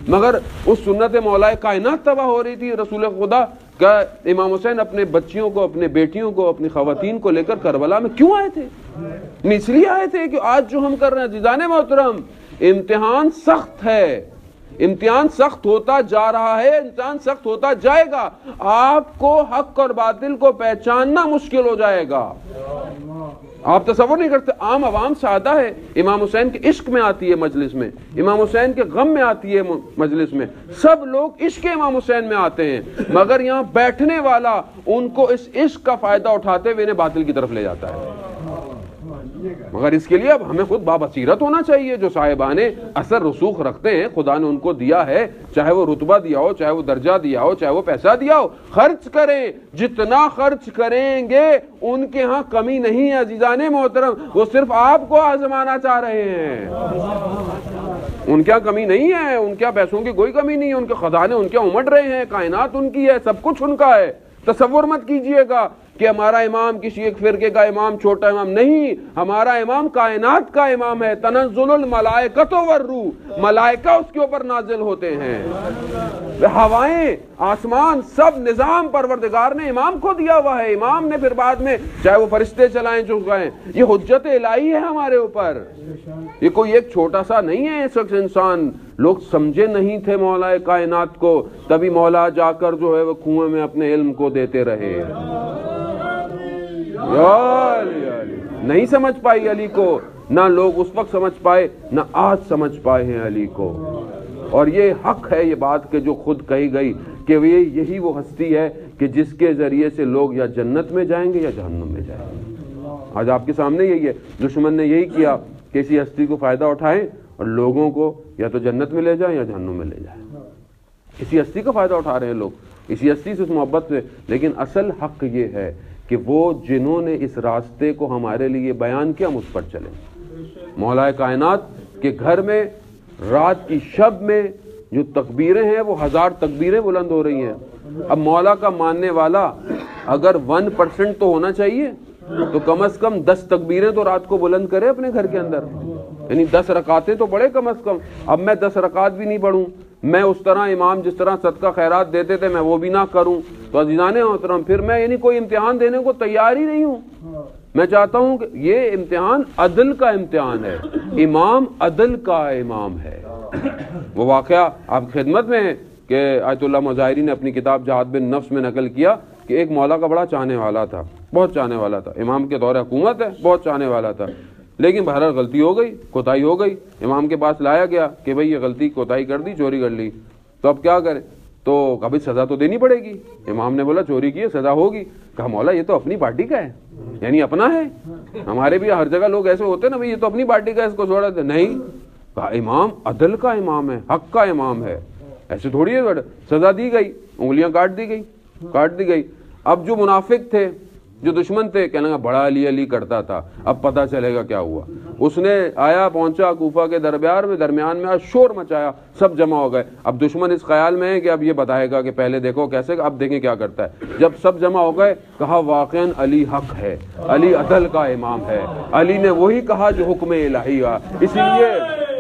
مگر اس سنت مولا کائنات تباہ ہو رہی تھی. رسول خدا کا امام حسین اپنے بچیوں کو، اپنے بیٹیوں کو، اپنی خواتین کو لے کر کربلا میں کیوں آئے تھے؟ اس لیے آئے تھے کہ آج جو ہم کر رہے ہیں عزیزان محترم، امتحان سخت ہے، امتحان سخت ہوتا جا رہا ہے، امتحان سخت ہوتا جائے گا. آپ کو حق اور باطل کو پہچاننا مشکل ہو جائے گا. آپ تصور نہیں کرتے. عام عوام سادہ ہے، امام حسین کے عشق میں آتی ہے مجلس میں، امام حسین کے غم میں آتی ہے مجلس میں، سب لوگ عشق امام حسین میں آتے ہیں، مگر یہاں بیٹھنے والا ان کو اس عشق کا فائدہ اٹھاتے ہوئے انہیں باطل کی طرف لے جاتا ہے. مگر اس کے لیے اب ہمیں خود بابصیرت ہونا چاہیے. جو صاحبان اثر رسوخ رکھتے ہیں، خدا نے ان کو دیا ہے، چاہے وہ رتبہ دیا ہو، چاہے وہ درجہ دیا ہو، چاہے وہ پیسہ دیا ہو، خرچ کریں. جتنا خرچ کریں گے ان کے ہاں کمی نہیں ہے عزیزان محترم. وہ صرف آپ کو آزمانا چاہ رہے ہیں. ان کیا کمی نہیں ہے، ان کیا پیسوں کی کوئی کمی نہیں ہے. ان کے خزانے ان کیا امڑ رہے ہیں، کائنات ان کی ہے، سب کچھ ان کا ہے. تصور مت کیجئے گا کہ ہمارا امام کسی ایک فرقے کا امام، چھوٹا امام نہیں. ہمارا امام کائنات کا امام ہے. تنزل الملائکۃ والروح، ملائکہ اس کے اوپر نازل ہوتے ہیں. ہوائیں، آسمان، سب نظام پروردگار نے امام کو دیا ہوا ہے. امام نے پھر بعد میں چاہے وہ فرشتے چلائیں چکائیں، یہ حجت الہی ہے ہمارے اوپر. یہ کوئی ایک چھوٹا سا نہیں ہے اس وقت انسان. لوگ سمجھے نہیں تھے مولا کائنات کو، تبھی مولا جا کر جو ہے وہ کنویں میں اپنے علم کو دیتے رہے. نہیں سمجھ پائی علی کو، نہ لوگ اس وقت سمجھ پائے، نہ آج سمجھ پائے ہیں علی کو. اور یہ حق ہے یہ بات کہ جو خود کہی گئی کہ یہی وہ ہستی ہے کہ جس کے ذریعے سے لوگ یا جنت میں جائیں گے یا جہنم میں جائیں گے. آج آپ کے سامنے یہی ہے. دشمن نے یہی کیا کہ اسی ہستی کو فائدہ اٹھائیں اور لوگوں کو یا تو جنت میں لے جائیں یا جہنم میں لے جائیں. اسی ہستی کا فائدہ اٹھا رہے ہیں لوگ، اسی ہستی سے، اس محبت سے. لیکن اصل حق یہ ہے کہ وہ جنہوں نے اس راستے کو ہمارے لیے بیان کیا، مجھ پر چلیں. مولا کائنات کے گھر میں رات کی شب میں جو تکبیریں ہیں وہ ہزار تکبیریں بلند ہو رہی ہیں. اب مولا کا ماننے والا اگر ون پرسنٹ تو ہونا چاہیے، تو کم از کم دس تکبیریں تو رات کو بلند کرے اپنے گھر کے اندر. یعنی دس رکعتیں تو پڑھے کم از کم. اب میں دس رکعت بھی نہیں پڑھوں، میں اس طرح امام جس طرح صدقہ خیرات دیتے تھے میں وہ بھی نہ کروں، تو عزیزان محترم پھر میں یعنی کوئی امتحان دینے کو تیار ہی نہیں ہوں. میں چاہتا ہوں کہ یہ امتحان عدل کا امتحان ہے. امام عدل کا امام ہے. وہ واقعہ آپ کی خدمت میں ہے کہ آیت اللہ مظاہری نے اپنی کتاب جہاد بن نفس میں نقل کیا کہ ایک مولا کا بڑا چاہنے والا تھا، بہت چاہنے والا تھا. امام کے دور حکومت ہے، بہت چاہنے والا تھا. لیکن بہرحال غلطی ہو گئی، کوتاہی ہو گئی. امام کے پاس لایا گیا کہ بھئی یہ غلطی کوتاہی کر دی، چوری کر لی، تو اب کیا کریں؟ تو کبھی سزا تو دینی پڑے گی. امام نے بولا چوری کی ہے، سزا ہوگی. کہا مولا یہ تو اپنی پارٹی کا ہے، یعنی اپنا ہے. ہمارے بھی ہر جگہ لوگ ایسے ہوتے ہیں نا، بھئی یہ تو اپنی پارٹی کا ہے، اس کو چھوڑا دے. نہیں، کہا امام عدل کا امام ہے، حق کا امام ہے، ایسے تھوڑی ہے. سزا دی گئی، انگلیاں کاٹ دی گئی کاٹ دی گئی. اب جو منافق تھے، جو دشمن تھے، کہنے لگا بڑا علی علی کرتا تھا، اب پتہ چلے گا کیا ہوا. اس نے آیا، پہنچا کوفہ کے دربار میں، درمیان میں شور مچایا، سب جمع ہو گئے. اب دشمن اس خیال میں ہے کہ اب یہ بتائے گا کہ پہلے دیکھو کیسے، اب دیکھیں کیا کرتا ہے. جب سب جمع ہو گئے کہا واقعاً علی حق ہے، علی عدل کا امام ہے، علی نے وہی کہا جو حکم الہی ہوا. اسی لیے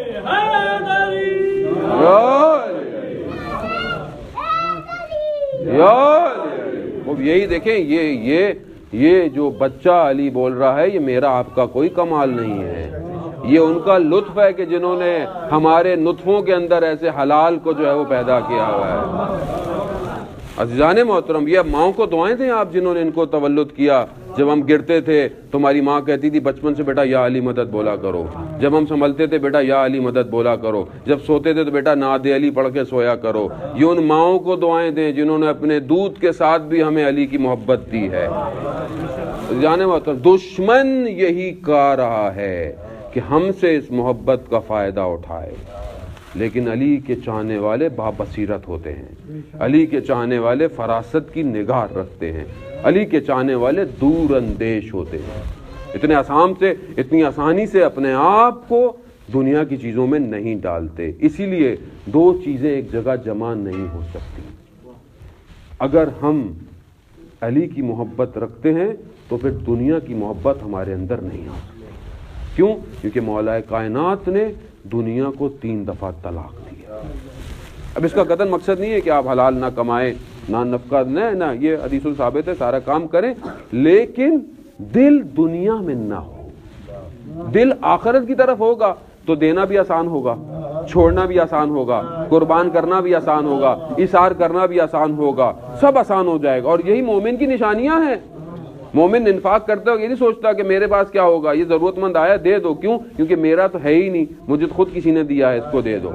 اب یہی دیکھیں، یہ یہ یہ جو بچہ علی بول رہا ہے، یہ میرا آپ کا کوئی کمال نہیں ہے، یہ ان کا لطف ہے کہ جنہوں نے ہمارے نطفوں کے اندر ایسے حلال کو جو ہے وہ پیدا کیا ہوا ہے. عزیزان محترم، یہ ماؤں کو دعائیں دیں آپ جنہوں نے ان کو تولد کیا. جب ہم گرتے تھے تو ہماری ماں کہتی تھی بچپن سے بیٹا یا علی مدد بولا کرو. جب ہم سنبھلتے تھے بیٹا یا علی مدد بولا کرو. جب سوتے تھے تو بیٹا نعت علی پڑھ کے سویا کرو. یہ ان ماؤں کو دعائیں دیں جنہوں نے اپنے دودھ کے ساتھ بھی ہمیں علی کی محبت دی ہے. جانے محترم، دشمن یہی کہہ رہا ہے کہ ہم سے اس محبت کا فائدہ اٹھائے، لیکن علی کے چاہنے والے بابصیرت ہوتے ہیں، علی کے چاہنے والے فراست کی نگاہ رکھتے ہیں، علی کے چاہنے والے دور اندیش ہوتے ہیں. اتنے آسان سے، اتنی آسانی سے اپنے آپ کو دنیا کی چیزوں میں نہیں ڈالتے. اسی لیے دو چیزیں ایک جگہ جمع نہیں ہو سکتی. اگر ہم علی کی محبت رکھتے ہیں تو پھر دنیا کی محبت ہمارے اندر نہیں آ سکتی. کیوں؟ کیونکہ مولا کائنات نے دنیا کو تین دفعہ طلاق دیا. اب اس کا قطعاً مقصد نہیں ہے کہ آپ حلال نہ کمائیں نہ نفقہ نہ نہ یہ حدیث ثابت ہے سارا کام کریں، لیکن دل دنیا میں نہ ہو، دل آخرت کی طرف ہوگا تو دینا بھی آسان ہوگا، چھوڑنا بھی آسان ہوگا، قربان کرنا بھی آسان ہوگا، اثار کرنا بھی آسان ہوگا، سب آسان ہو جائے گا. اور یہی مومن کی نشانیاں ہیں. مومن انفاق کرتے ہو یہ نہیں سوچتا کہ میرے پاس کیا ہوگا، یہ ضرورت مند آیا دے دو. کیوں؟ کیونکہ میرا تو ہے ہی نہیں، مجھے خود کسی نے دیا ہے، اس کو دے دو.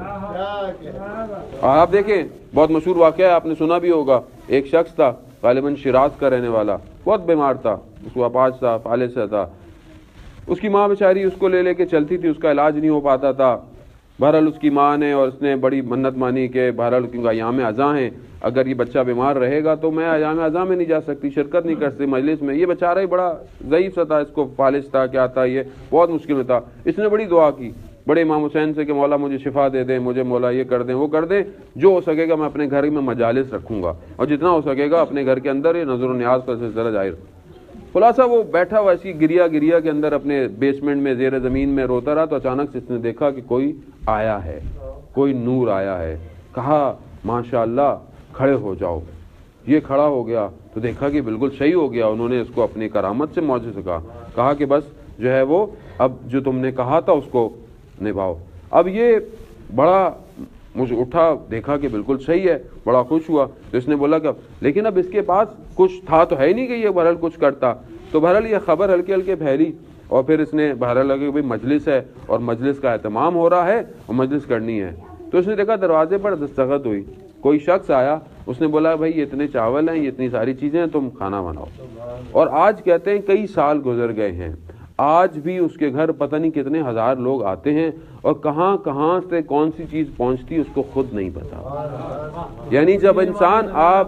اور آپ دیکھیں بہت مشہور واقعہ ہے، آپ نے سنا بھی ہوگا. ایک شخص تھا غالباً شیراز کا رہنے والا، بہت بیمار تھا، اس کو اپاہج تھا، فالج سے تھا. اس کی ماں بیچاری اس کو لے لے کے چلتی تھی، اس کا علاج نہیں ہو پاتا تھا. بہرحال اس کی ماں نے اور اس نے بڑی منت مانی کہ بہرحال کیونکہ ایام اذاں ہیں، اگر یہ بچہ بیمار رہے گا تو میں ایام اذاں میں نہیں جا سکتی، شرکت نہیں کر سکتی مجلس میں. یہ بیچارہ ہی بڑا ضعیف سا تھا، اس کو فالج تھا، کیا تھا، یہ بہت مشکل میں تھا. اس نے بڑی دعا کی بڑے امام حسین سے کہ مولا مجھے شفا دے دیں، مجھے مولا یہ کر دیں وہ کر دیں، جو ہو سکے گا میں اپنے گھر میں مجالس رکھوں گا اور جتنا ہو سکے گا اپنے گھر کے اندر یہ نظر و نیاز کا سلسلہ جاری. خلاصہ وہ بیٹھا ہوا ایسی گریا گریا کے اندر اپنے بیسمنٹ میں زیر زمین میں روتا رہا. تو اچانک سے اس نے دیکھا کہ کوئی آیا ہے، کوئی نور آیا ہے. کہا ماشاء اللہ کھڑے ہو جاؤ. یہ کھڑا ہو گیا تو دیکھا کہ بالکل صحیح ہو گیا. انہوں نے اس کو اپنی کرامت سے معجزہ کہا کہا کہ بس جو ہے وہ اب جو تم نے کہا تھا اس کو نبھاؤ. اب یہ بڑا مجھے اٹھا، دیکھا کہ بالکل صحیح ہے، بڑا خوش ہوا. تو اس نے بولا کہ لیکن اب اس کے پاس کچھ تھا تو ہے نہیں کہ یہ بہرحال کچھ کرتا. تو بہرحال یہ خبر ہلکے ہلکے پھیلی اور پھر اس نے بہرحال لگا کہ بھائی مجلس ہے اور مجلس کا اہتمام ہو رہا ہے اور مجلس کرنی ہے. تو اس نے دیکھا دروازے پر دستخط ہوئی، کوئی شخص آیا. اس نے بولا بھائی یہ اتنے چاول ہیں، یہ اتنی ساری چیزیں ہیں، تم کھانا بناؤ. اور آج کہتے ہیں کئی سال گزر گئے ہیں، آج بھی اس کے گھر پتہ نہیں کتنے ہزار لوگ آتے ہیں اور کہاں کہاں سے کون سی چیز پہنچتی اس کو خود نہیں پتا. یعنی جب انسان آپ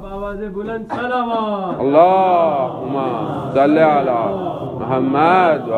اللہم صلی علی محمد،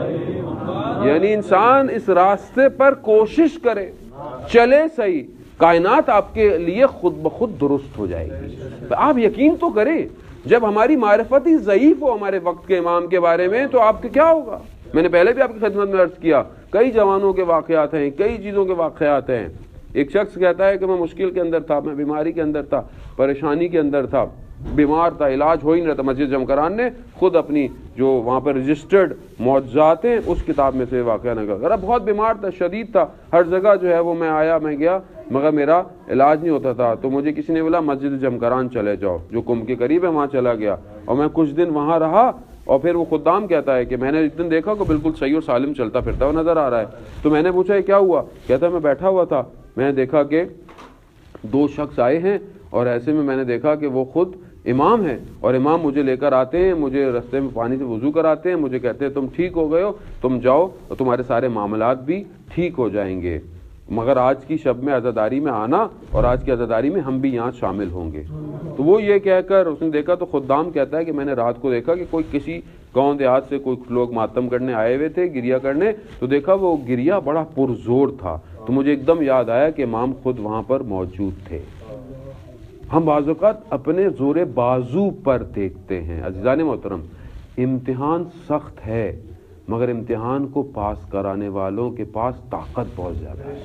یعنی انسان اس راستے پر کوشش کرے، چلے صحیح، کائنات آپ کے لیے خود بخود درست ہو جائے گی. آپ یقین تو کریں جب ہماری معرفت ہی ضعیف ہو ہمارے وقت کے امام کے بارے میں تو آپ کے کیا ہوگا. میں نے پہلے بھی آپ کی خدمت میں عرض کیا کئی جوانوں کے واقعات ہیں، کئی چیزوں کے واقعات ہیں. ایک شخص کہتا ہے کہ میں مشکل کے اندر تھا، میں بیماری کے اندر تھا، پریشانی کے اندر تھا، بیمار تھا، علاج ہو ہی نہیں رہا تھا. مسجد جمکران نے خود اپنی جو وہاں پر رجسٹرڈ معجزات ہیں اس کتاب میں سے واقعہ نکلا. ذرا بہت بیمار تھا، شدید تھا، ہر جگہ جو ہے وہ میں آیا میں گیا مگر میرا علاج نہیں ہوتا تھا. تو مجھے کسی نے بولا مسجد جمکران چلے جاؤ جو کم کے قریب ہے، وہاں چلا گیا اور میں کچھ دن وہاں رہا. اور پھر وہ خدام کہتا ہے کہ میں نے ایک دن دیکھا کہ بالکل صحیح اور سالم چلتا پھرتا ہوا نظر آ رہا ہے. تو میں نے پوچھا یہ کیا ہوا؟ کہتا ہے میں بیٹھا ہوا تھا، میں نے دیکھا کہ دو شخص آئے ہیں اور ایسے میں میں نے دیکھا کہ وہ خود امام ہیں اور امام مجھے لے کر آتے ہیں، مجھے رستے میں پانی سے وضو کراتے ہیں، مجھے کہتے ہیں تم ٹھیک ہو گئے ہو، تم جاؤ اور تمہارے سارے معاملات بھی ٹھیک ہو جائیں گے، مگر آج کی شب میں عزاداری میں آنا اور آج کی عزاداری میں ہم بھی یہاں شامل ہوں گے. تو وہ یہ کہہ کر اس نے دیکھا تو خدام کہتا ہے کہ میں نے رات کو دیکھا کہ کوئی کسی گاؤں دیہات سے کوئی لوگ ماتم کرنے آئے ہوئے تھے، گریا کرنے. تو دیکھا وہ گریا بڑا پرزور تھا. تو مجھے ایک دم یاد آیا کہ امام خود وہاں پر موجود تھے. ہم بعض اوقات اپنے زور بازو پر دیکھتے ہیں. عزیزان محترم، امتحان سخت ہے مگر امتحان کو پاس کرانے والوں کے پاس طاقت بہت زیادہ ہے.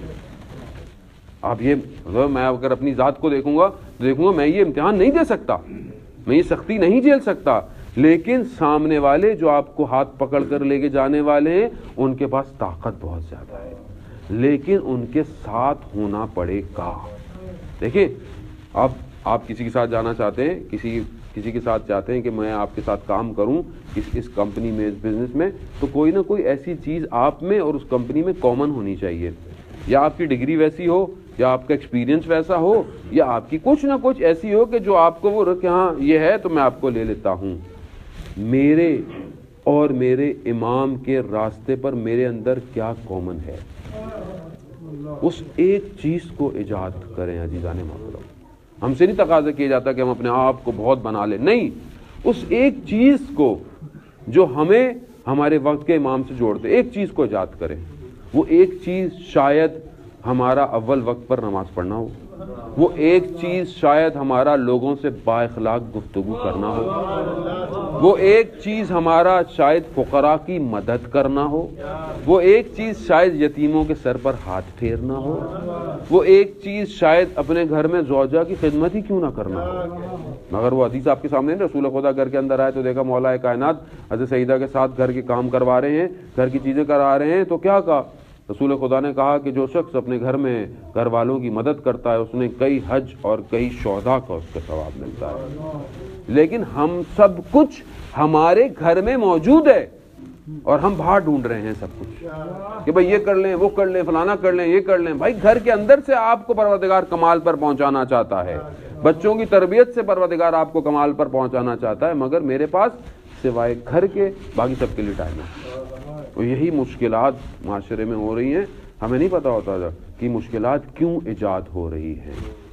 آپ یہ میں اگر اپنی ذات کو دیکھوں گا تو دیکھوں گا میں یہ امتحان نہیں دے سکتا، میں یہ سختی نہیں جھیل سکتا، لیکن سامنے والے جو آپ کو ہاتھ پکڑ کر لے کے جانے والے ہیں ان کے پاس طاقت بہت زیادہ ہے، لیکن ان کے ساتھ ہونا پڑے گا. دیکھیں آپ آپ کسی کے ساتھ جانا چاہتے ہیں، کسی کسی کے ساتھ چاہتے ہیں کہ میں آپ کے ساتھ کام کروں اس اس کمپنی میں، اس بزنس میں، تو کوئی نہ کوئی ایسی چیز آپ میں اور اس کمپنی میں کامن ہونی چاہیے. یا آپ کی ڈگری ویسی ہو، یا آپ کا ایکسپیرینس ویسا ہو، یا آپ کی کچھ نہ کچھ ایسی ہو کہ جو آپ کو وہ رکھے ہاں یہ ہے تو میں آپ کو لے لیتا ہوں. میرے اور میرے امام کے راستے پر میرے اندر کیا کامن ہے، اس ایک چیز کو ایجاد کریں. عزیزان محترم، ہم سے نہیں تقاضا کیا جاتا کہ ہم اپنے آپ کو بہت بنا لیں، نہیں، اس ایک چیز کو جو ہمیں ہمارے وقت کے امام سے جوڑتے ایک چیز کو ایجاد کریں. وہ ایک چیز شاید ہمارا اول وقت پر نماز پڑھنا ہو، وہ ایک چیز شاید ہمارا لوگوں سے با اخلاق گفتگو کرنا ہو، وہ ایک چیز ہمارا شاید فقراء کی مدد کرنا ہو، وہ ایک چیز شاید یتیموں کے سر پر ہاتھ پھیرنا ہو، وہ ایک چیز شاید اپنے گھر میں زوجہ کی خدمت ہی کیوں نہ کرنا ہو۔ مگر وہ حدیث آپ کے سامنے رسول خدا گھر کے اندر آئے تو دیکھا مولا کائنات حضرت سیدہ کے ساتھ گھر کے کام کروا رہے ہیں، گھر کی چیزیں کرا رہے ہیں، تو کیا کہا رسول خدا نے؟ کہا کہ جو شخص اپنے گھر میں گھر والوں کی مدد کرتا ہے اس نے کئی حج اور کئی شہداء کا اس کا ثواب ملتا ہے۔ لیکن ہم سب کچھ ہمارے گھر میں موجود ہے اور ہم باہر ڈھونڈ رہے ہیں سب کچھ کہ بھائی یہ کر لیں، وہ کر لیں، فلانا کر لیں، یہ کر لیں۔ بھائی گھر کے اندر سے آپ کو پروردگار کمال پر پہنچانا چاہتا ہے، بچوں کی تربیت سے پروردگار آپ کو کمال پر پہنچانا چاہتا ہے، مگر میرے پاس سوائے گھر کے باقی سب کے لیے ٹائم ہے۔ اور یہی مشکلات معاشرے میں ہو رہی ہیں، ہمیں نہیں پتا ہوتا تھا کہ مشکلات کیوں ایجاد ہو رہی ہیں۔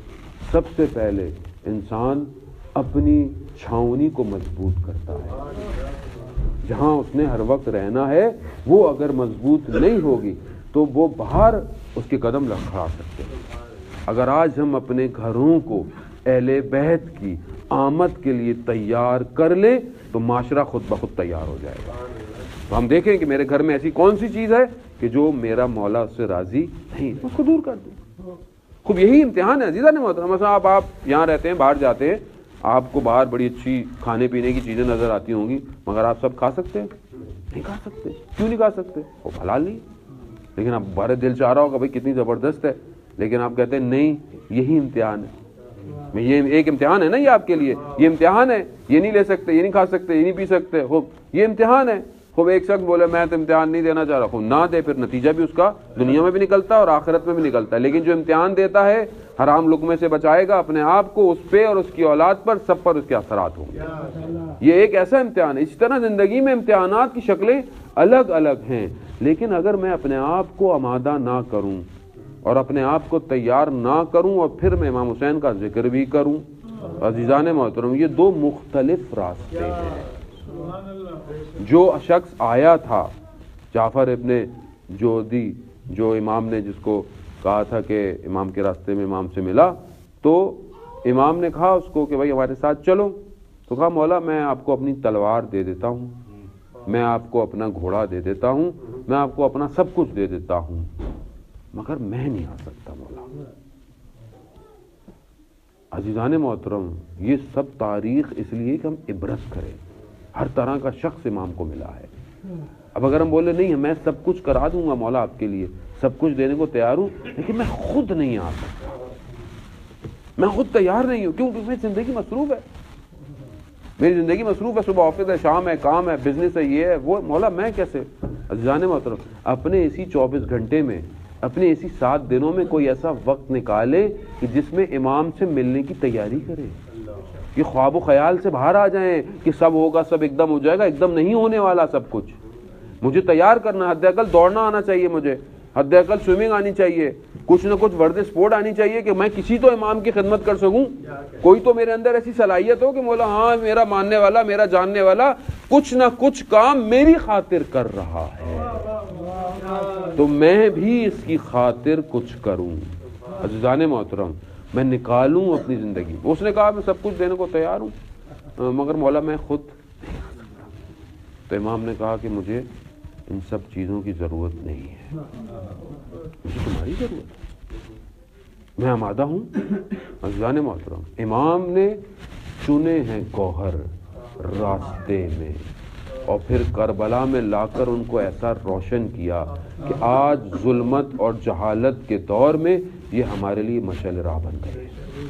سب سے پہلے انسان اپنی چھاؤنی کو مضبوط کرتا ہے، جہاں اس نے ہر وقت رہنا ہے وہ اگر مضبوط نہیں ہوگی تو وہ باہر اس کے قدم لڑکھڑا سکتے ہیں۔ اگر آج ہم اپنے گھروں کو اہل بیت کی آمد کے لیے تیار کر لیں تو معاشرہ خود بخود تیار ہو جائے گا۔ تو ہم دیکھیں کہ میرے گھر میں ایسی کون سی چیز ہے کہ جو میرا مولا اس سے راضی نہیں، اس کو دور کر دیں۔ خوب یہی امتحان ہے عزیزان محترم۔ مثلا آپ آپ یہاں رہتے ہیں، باہر جاتے ہیں، آپ کو باہر بڑی اچھی کھانے پینے کی چیزیں نظر آتی ہوں گی، مگر آپ سب کھا سکتے ہیں؟ نہیں کھا سکتے۔ کیوں نہیں کھا سکتے؟ وہ حلال نہیں۔ لیکن آپ بارے دل چاہ رہا ہوگا بھائی کتنی زبردست ہے، لیکن آپ کہتے ہیں نہیں، یہی امتحان ہے، یہ ایک امتحان ہے نا، یہ آپ کے لیے یہ امتحان ہے، یہ نہیں لے سکتے، یہ نہیں کھا سکتے، یہ نہیں پی سکتے، خوب یہ امتحان ہے۔ خوب ایک شخص بولے میں تو امتحان نہیں دینا چاہ رہا، خوب نہ دے، پھر نتیجہ بھی اس کا دنیا میں بھی نکلتا ہے اور آخرت میں بھی نکلتا ہے۔ لیکن جو امتحان دیتا ہے حرام لقمے سے بچائے گا اپنے آپ کو، اس پہ اور اس کی اولاد پر، سب پر اس کے اثرات ہوں گے۔ یہ ایک ایسا امتحان ہے۔ اسی طرح زندگی میں امتحانات کی شکلیں الگ الگ ہیں، لیکن اگر میں اپنے آپ کو آمادہ نہ کروں اور اپنے آپ کو تیار نہ کروں اور پھر میں امام حسین کا ذکر بھی کروں، عزیزان محترم یہ دو مختلف راستے ہیں۔ جو شخص آیا تھا جعفر ابن جودی، جو امام نے جس کو کہا تھا کہ امام کے راستے میں امام سے ملا، تو امام نے کہا اس کو کہ بھائی ہمارے ساتھ چلو، تو کہا مولا میں آپ کو اپنی تلوار دے دیتا ہوں، میں آپ کو اپنا گھوڑا دے دیتا ہوں، میں آپ کو اپنا سب کچھ دے دیتا ہوں، مگر میں نہیں آ سکتا مولا۔ عزیزان محترم یہ سب تاریخ اس لیے کہ ہم عبرت کریں، ہر طرح کا شخص امام کو ملا ہے۔ اب اگر ہم بولے نہیں میں سب کچھ کرا دوں گا مولا آپ کے لیے، سب کچھ دینے کو تیار ہوں، لیکن میں خود نہیں آ سکتا، میں خود تیار نہیں ہوں، کیونکہ میری زندگی مصروف ہے، میری زندگی مصروف ہے، صبح آفس ہے، شام ہے، کام ہے، بزنس ہے، یہ ہے وہ، مولا میں کیسے؟ عزیزان محترم اپنے اسی چوبیس گھنٹے میں، اپنے اسی سات دنوں میں کوئی ایسا وقت نکالے کہ جس میں امام سے ملنے کی تیاری کرے، یہ خواب و خیال سے باہر آ جائیں کہ سب ہوگا، سب ایک دم ہو جائے گا، ایک دم نہیں ہونے والا سب کچھ۔ مجھے تیار کرنا، حد اقل دوڑنا آنا چاہیے، مجھے حد اقل سوئمنگ آنی چاہیے، کچھ نہ کچھ ورزش سپورٹ آنی چاہیے کہ میں کسی تو امام کی خدمت کر سکوں، کوئی تو میرے اندر ایسی صلاحیت ہو کہ مولا ہاں میرا ماننے والا، میرا جاننے والا کچھ نہ کچھ کام میری خاطر کر رہا ہے تو میں بھی اس کی خاطر کچھ کروں۔ عزیزان محترم میں نکالوں اپنی زندگی۔ اس نے کہا میں سب کچھ دینے کو تیار ہوں مگر مولا میں خود نہیں آ سکتا۔ تو امام نے کہا کہ مجھے ان سب چیزوں کی ضرورت نہیں ہے، مجھے تمہاری ضرورت ہے، میں آمادہ ہوں۔ عزیزان محترم امام نے چنے ہیں گوہر راستے میں اور پھر کربلا میں لا کر ان کو ایسا روشن کیا کہ آج ظلمت اور جہالت کے دور میں یہ ہمارے لیے مشعل راہ بن گئے۔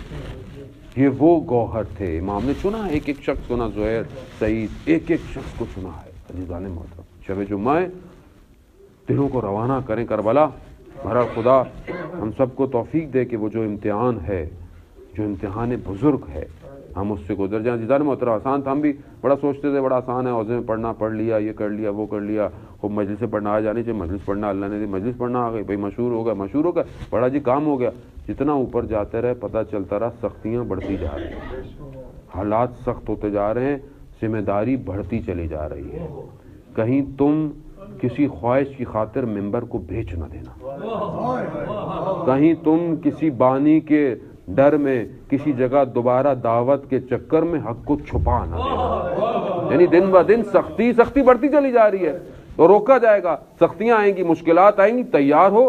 یہ وہ گوہر تھے، امام نے چنا، ایک ایک شخص چنا، زہیر، سعید، ایک ایک شخص کو چنا ہے۔ عزیزان محترم شب جمعہ دلوں کو روانہ کریں کربلا۔ بہرحال خدا ہم سب کو توفیق دے کہ وہ جو امتحان ہے، جو امتحان بزرگ ہے، ہم اس سے گزر جائیں۔ عزیزان محترم آسان تھا، ہم بھی بڑا سوچتے تھے بڑا آسان ہے، حوضے میں پڑھنا، پڑھ لیا، یہ کر لیا، وہ کر لیا، خوب مجلس سے پڑھنا آ جانی چاہیے، مجلس پڑھنا اللہ نے دی، مجلس پڑھنا آ گئی، بھائی مشہور ہو گیا، مشہور ہو گیا، بڑا جی کام ہو گیا۔ جتنا اوپر جاتے رہے پتہ چلتا رہا سختیاں بڑھتی جا رہی ہیں، حالات سخت ہوتے جا رہے ہیں، ذمہ داری بڑھتی چلی جا رہی ہے۔ کہیں تم کسی خواہش کی خاطر ممبر کو بیچ نہ دینا، کہیں تم کسی بانی کے ڈر میں کسی جگہ دوبارہ دعوت کے چکر میں حق کو چھپا نہ دینا۔ یعنی دن بہ دن سختی سختی بڑھتی چلی جا رہی ہے، تو روکا جائے گا، سختیاں آئیں گی، مشکلات آئیں گی، تیار ہو۔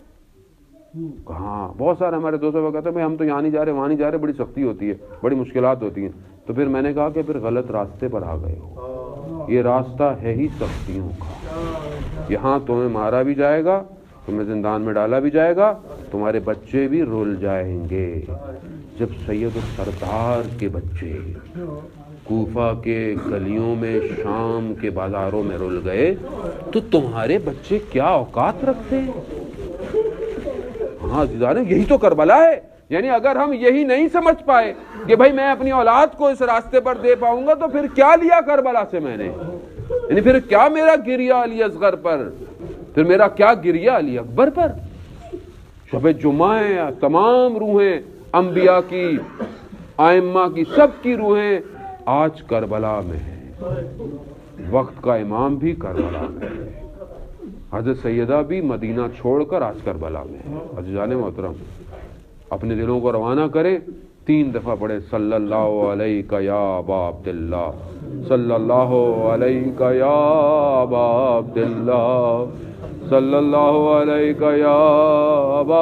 کہاں بہت سارے ہمارے دوستوں کہتے ہیں ہم تو یہاں نہیں جا رہے وہاں نہیں جا رہے، بڑی سختی ہوتی ہے، بڑی مشکلات ہوتی ہیں۔ تو پھر میں نے کہا کہ پھر غلط راستے پر آ گئے ہو، یہ راستہ ہے ہی سختیوں کا، یہاں تمہیں مارا بھی جائے گا، تمہیں زندان میں ڈالا بھی جائے گا، تمہارے بچے بھی رول جائیں گے۔ جب سید السردار کے بچے کوفہ کے گلیوں میں، شام کے بازاروں میں رول گئے تو تمہارے بچے کیا اوقات رکھتے ہیں؟ ہاں عزیزان، یہی تو کربلا ہے۔ یعنی اگر ہم یہی نہیں سمجھ پائے کہ بھائی میں اپنی اولاد کو اس راستے پر دے پاؤں گا تو پھر کیا لیا کربلا سے میں نے؟ یعنی پھر کیا میرا گریہ علی اصغر پر، پھر میرا کیا گریہ علی اکبر پر؟ شب جمعہ ہے، تمام روحیں انبیاء کی، ائمہ کی، سب کی روحیں آج کربلا میں ہیں، وقت کا امام بھی کربلا میں ہے، حضرت سیدہ بھی مدینہ چھوڑ کر آج کربلا میں ہے۔ عزیزان محترم، اپنے دلوں کو روانہ کریں، تین دفعہ پڑھے صلی اللہ علیہ یا ابا عبداللہ، صلی اللہ علیہ یا ابا عبداللہ، صلی اللہ علیہ یا ابا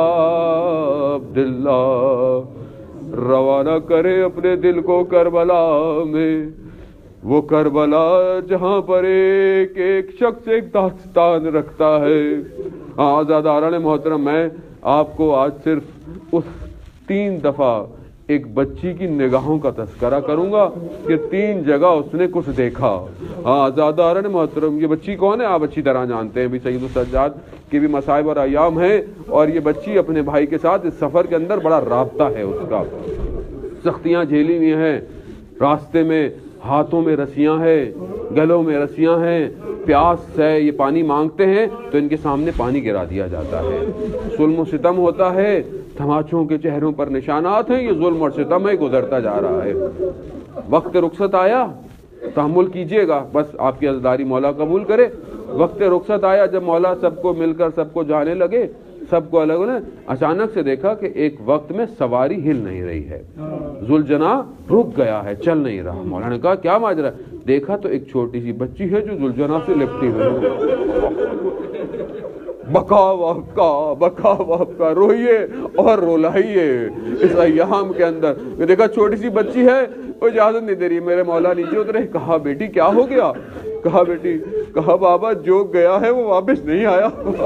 عبداللہ۔ روانہ کرے اپنے دل کو کربلا میں، وہ کربلا جہاں پر ایک ایک شخص ایک داستان رکھتا ہے۔ آزاداران محترم، میں آپ کو آج صرف اس تین دفعہ ایک بچی کی نگاہوں کا تذکرہ کروں گا کہ تین جگہ اس نے کچھ دیکھا۔ آزاداران محترم، یہ بچی کون ہے آپ اچھی طرح جانتے ہیں، بھی سید السجاد کے بھی مصائب اور ایام ہیں، اور یہ بچی اپنے بھائی کے ساتھ اس سفر کے اندر بڑا رابطہ ہے اس کا، سختیاں جھیلی ہوئی ہیں، راستے میں ہاتھوں میں رسیاں ہیں، گلوں میں رسیاں ہیں، پیاس ہے، یہ پانی مانگتے ہیں تو ان کے سامنے پانی گرا دیا جاتا ہے، ظلم و ستم ہوتا ہے، تماچوں کے چہروں پر نشانات ہیں، یہ ظلم اور ستم ہے، گزرتا جا رہا ہے۔ وقت رخصت آیا، تحمل کیجئے گا، بس آپ کی عزاداری مولا قبول کرے۔ وقت رخصت آیا، جب مولا سب کو مل کر سب کو جانے لگے، سب کو الگ الگ، اچانک سے دیکھا کہ ایک وقت میں سواری ہل نہیں رہی ہے، ذوالجناح رک گیا ہے، چل نہیں رہا۔ مولا نے کہا کیا ماجرا؟ دیکھا تو ایک چھوٹی سی بچی ہے جو ذوالجناح سے لپٹی ہوئی ہے، بکا وبکا بکا وبکا، روئیے اور رولائیے اس ایام کے اندر۔ دیکھا چھوٹی سی بچی ہے، وہ اجازت نہیں دے رہی، میرے مولا نیچے اترے، کہا بیٹی کیا ہو گیا؟ کہا بیٹی، کہا بابا جو گیا ہے وہ واپس نہیں آیا۔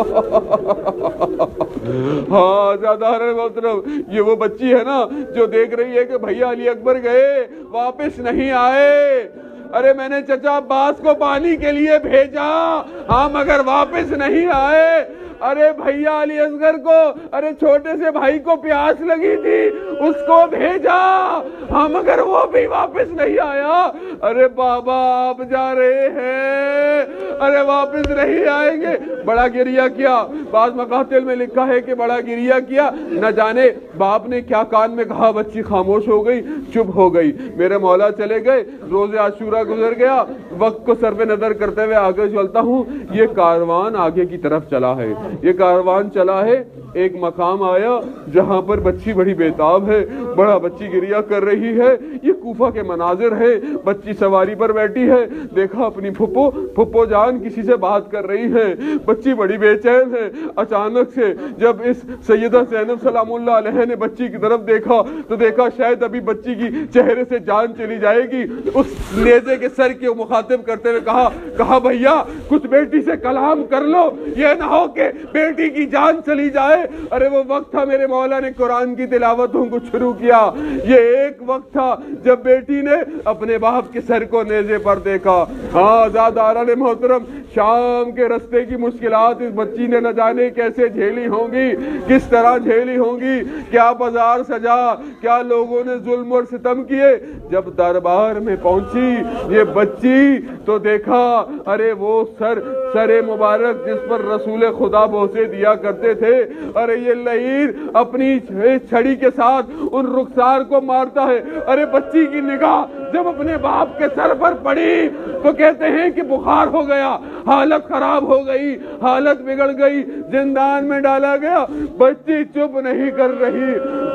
ہاں زیادہ محترم، یہ وہ بچی ہے نا جو دیکھ رہی ہے کہ بھیا علی اکبر گئے واپس نہیں آئے، ارے میں نے چچا عباس کو پانی کے لیے بھیجا، ہاں مگر واپس نہیں آئے، ارے بھیا علی اصغر کو، ارے چھوٹے سے بھائی کو پیاس لگی تھی، اس کو بھیجا، ہاں مگر وہ بھی واپس نہیں آیا، ارے بابا آپ جا رہے ہیں، ارے واپس نہیں آئیں گے۔ بڑا گریہ کیا، بعض مقاتل میں لکھا ہے کہ بڑا گریہ کیا، نہ جانے باپ نے کیا کان میں کہا، بچی خاموش ہو گئی، چپ ہو گئی۔ میرے مولا چلے گئے، روز عاشورہ گزر گیا، وقت کو سر پہ نظر کرتے ہوئے آگے چلتا ہوں، یہ کاروان آگے کی طرف چلا ہے، یہ کاروان چلا ہے، ایک مقام آیا جہاں پر بچی بڑی بیتاب ہے، بڑا بچی گریہ کر رہی ہے، یہ کوفہ کے مناظر ہے، بچی سواری پر بیٹھی ہے، دیکھا اپنی پھپھو پھپھو جان کسی سے بات کر رہی ہے، بچی بڑی بے چین ہے۔ اچانک سے جب اس سیدہ زینب سلام اللہ علیہ نے بچی کی طرف دیکھا تو دیکھا شاید ابھی بچی کی چہرے سے جان چلی جائے گی، اس نیزے کے سر کے مخاطب کرتے ہوئے کہا کہا بھیا کچھ بیٹی سے کلام کر لو، یہ نہ ہو کہ بیٹی کی جان چلی جائے۔ ارے وہ وقت تھا میرے مولا نے قرآن کی تلاوتوں کو شروع کیا، یہ ایک وقت تھا جب بیٹی نے اپنے باپ کے سر کو نیزے پر دیکھا۔ ہاں زاداران محترم، شام کے رستے کی مشکلات اس بچی نے نہ جانے کیسے جھیلی ہوں گی، کس طرح جھیلی ہوں گی، کیا بازار سجا، کیا لوگوں نے ظلم اور ستم کیے۔ جب دربار میں پہنچی یہ بچی تو دیکھا ارے وہ سر سر مبارک جس پر رسول خدا بوسے دیا کرتے تھے، ارے یہ لعیر اپنی چھڑی کے ساتھ ان رخسار کو مارتا ہے۔ ارے بچی کی نگاہ جب اپنے باپ کے سر پر پڑی تو کہتے ہیں کہ بخار ہو گیا، حالت خراب ہو گئی، حالت بگڑ گئی، زندان میں ڈالا گیا۔ بچی چپ نہیں کر رہی،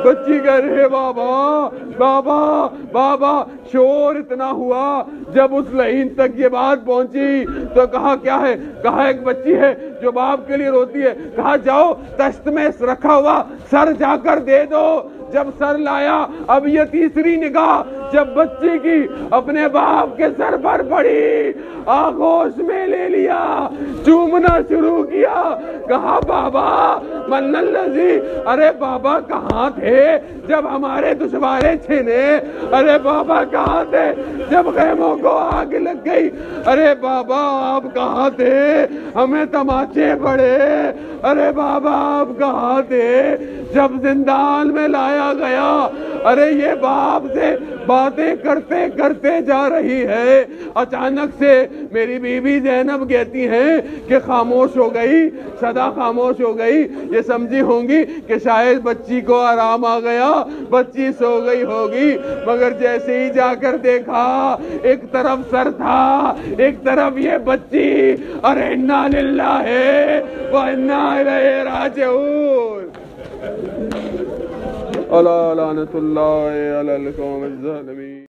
بچی کہہ رہے بابا بابا بابا. شور اتنا ہوا جب اس لعین تک یہ بات پہنچی تو کہا کیا ہے؟ کہا ایک بچی ہے جو باپ کے لیے روتی ہے. کہا جاؤ تشت میں رکھا ہوا سر جا کر دے دو. جب سر لایا اب یہ تیسری نگاہ جب بچی کی اپنے باپ کے سر پر پڑی آغوش میں لے لیا چومنا شروع کیا. کہا بابا من الذی. ارے بابا کہاں تھے جب ہمارے دشوارے چھینے؟ ارے بابا کہاں تھے جب خیموں کو آگ لگ گئی؟ ارے بابا آپ کہاں تھے ہمیں تماچے پڑے؟ ارے بابا آپ کہاں تھے جب زندان میں لایا گیا؟ ارے یہ باپ سے باتیں کرتے کرتے جا رہی ہے. اچانک سے میری بیوی زینب کہتی ہیں کہ خاموش ہو گئی. صدا خاموش ہو گئی. یہ سمجھی ہوں گی کہ شاید بچی کو آرام آ گیا, بچی سو گئی ہوگی. مگر جیسے ہی جا کر دیکھا ایک طرف سر تھا ایک طرف یہ بچی. ارے انا للہ و انا الیہ راجعون. الا لعنت اللہ علی القوم الظالمین.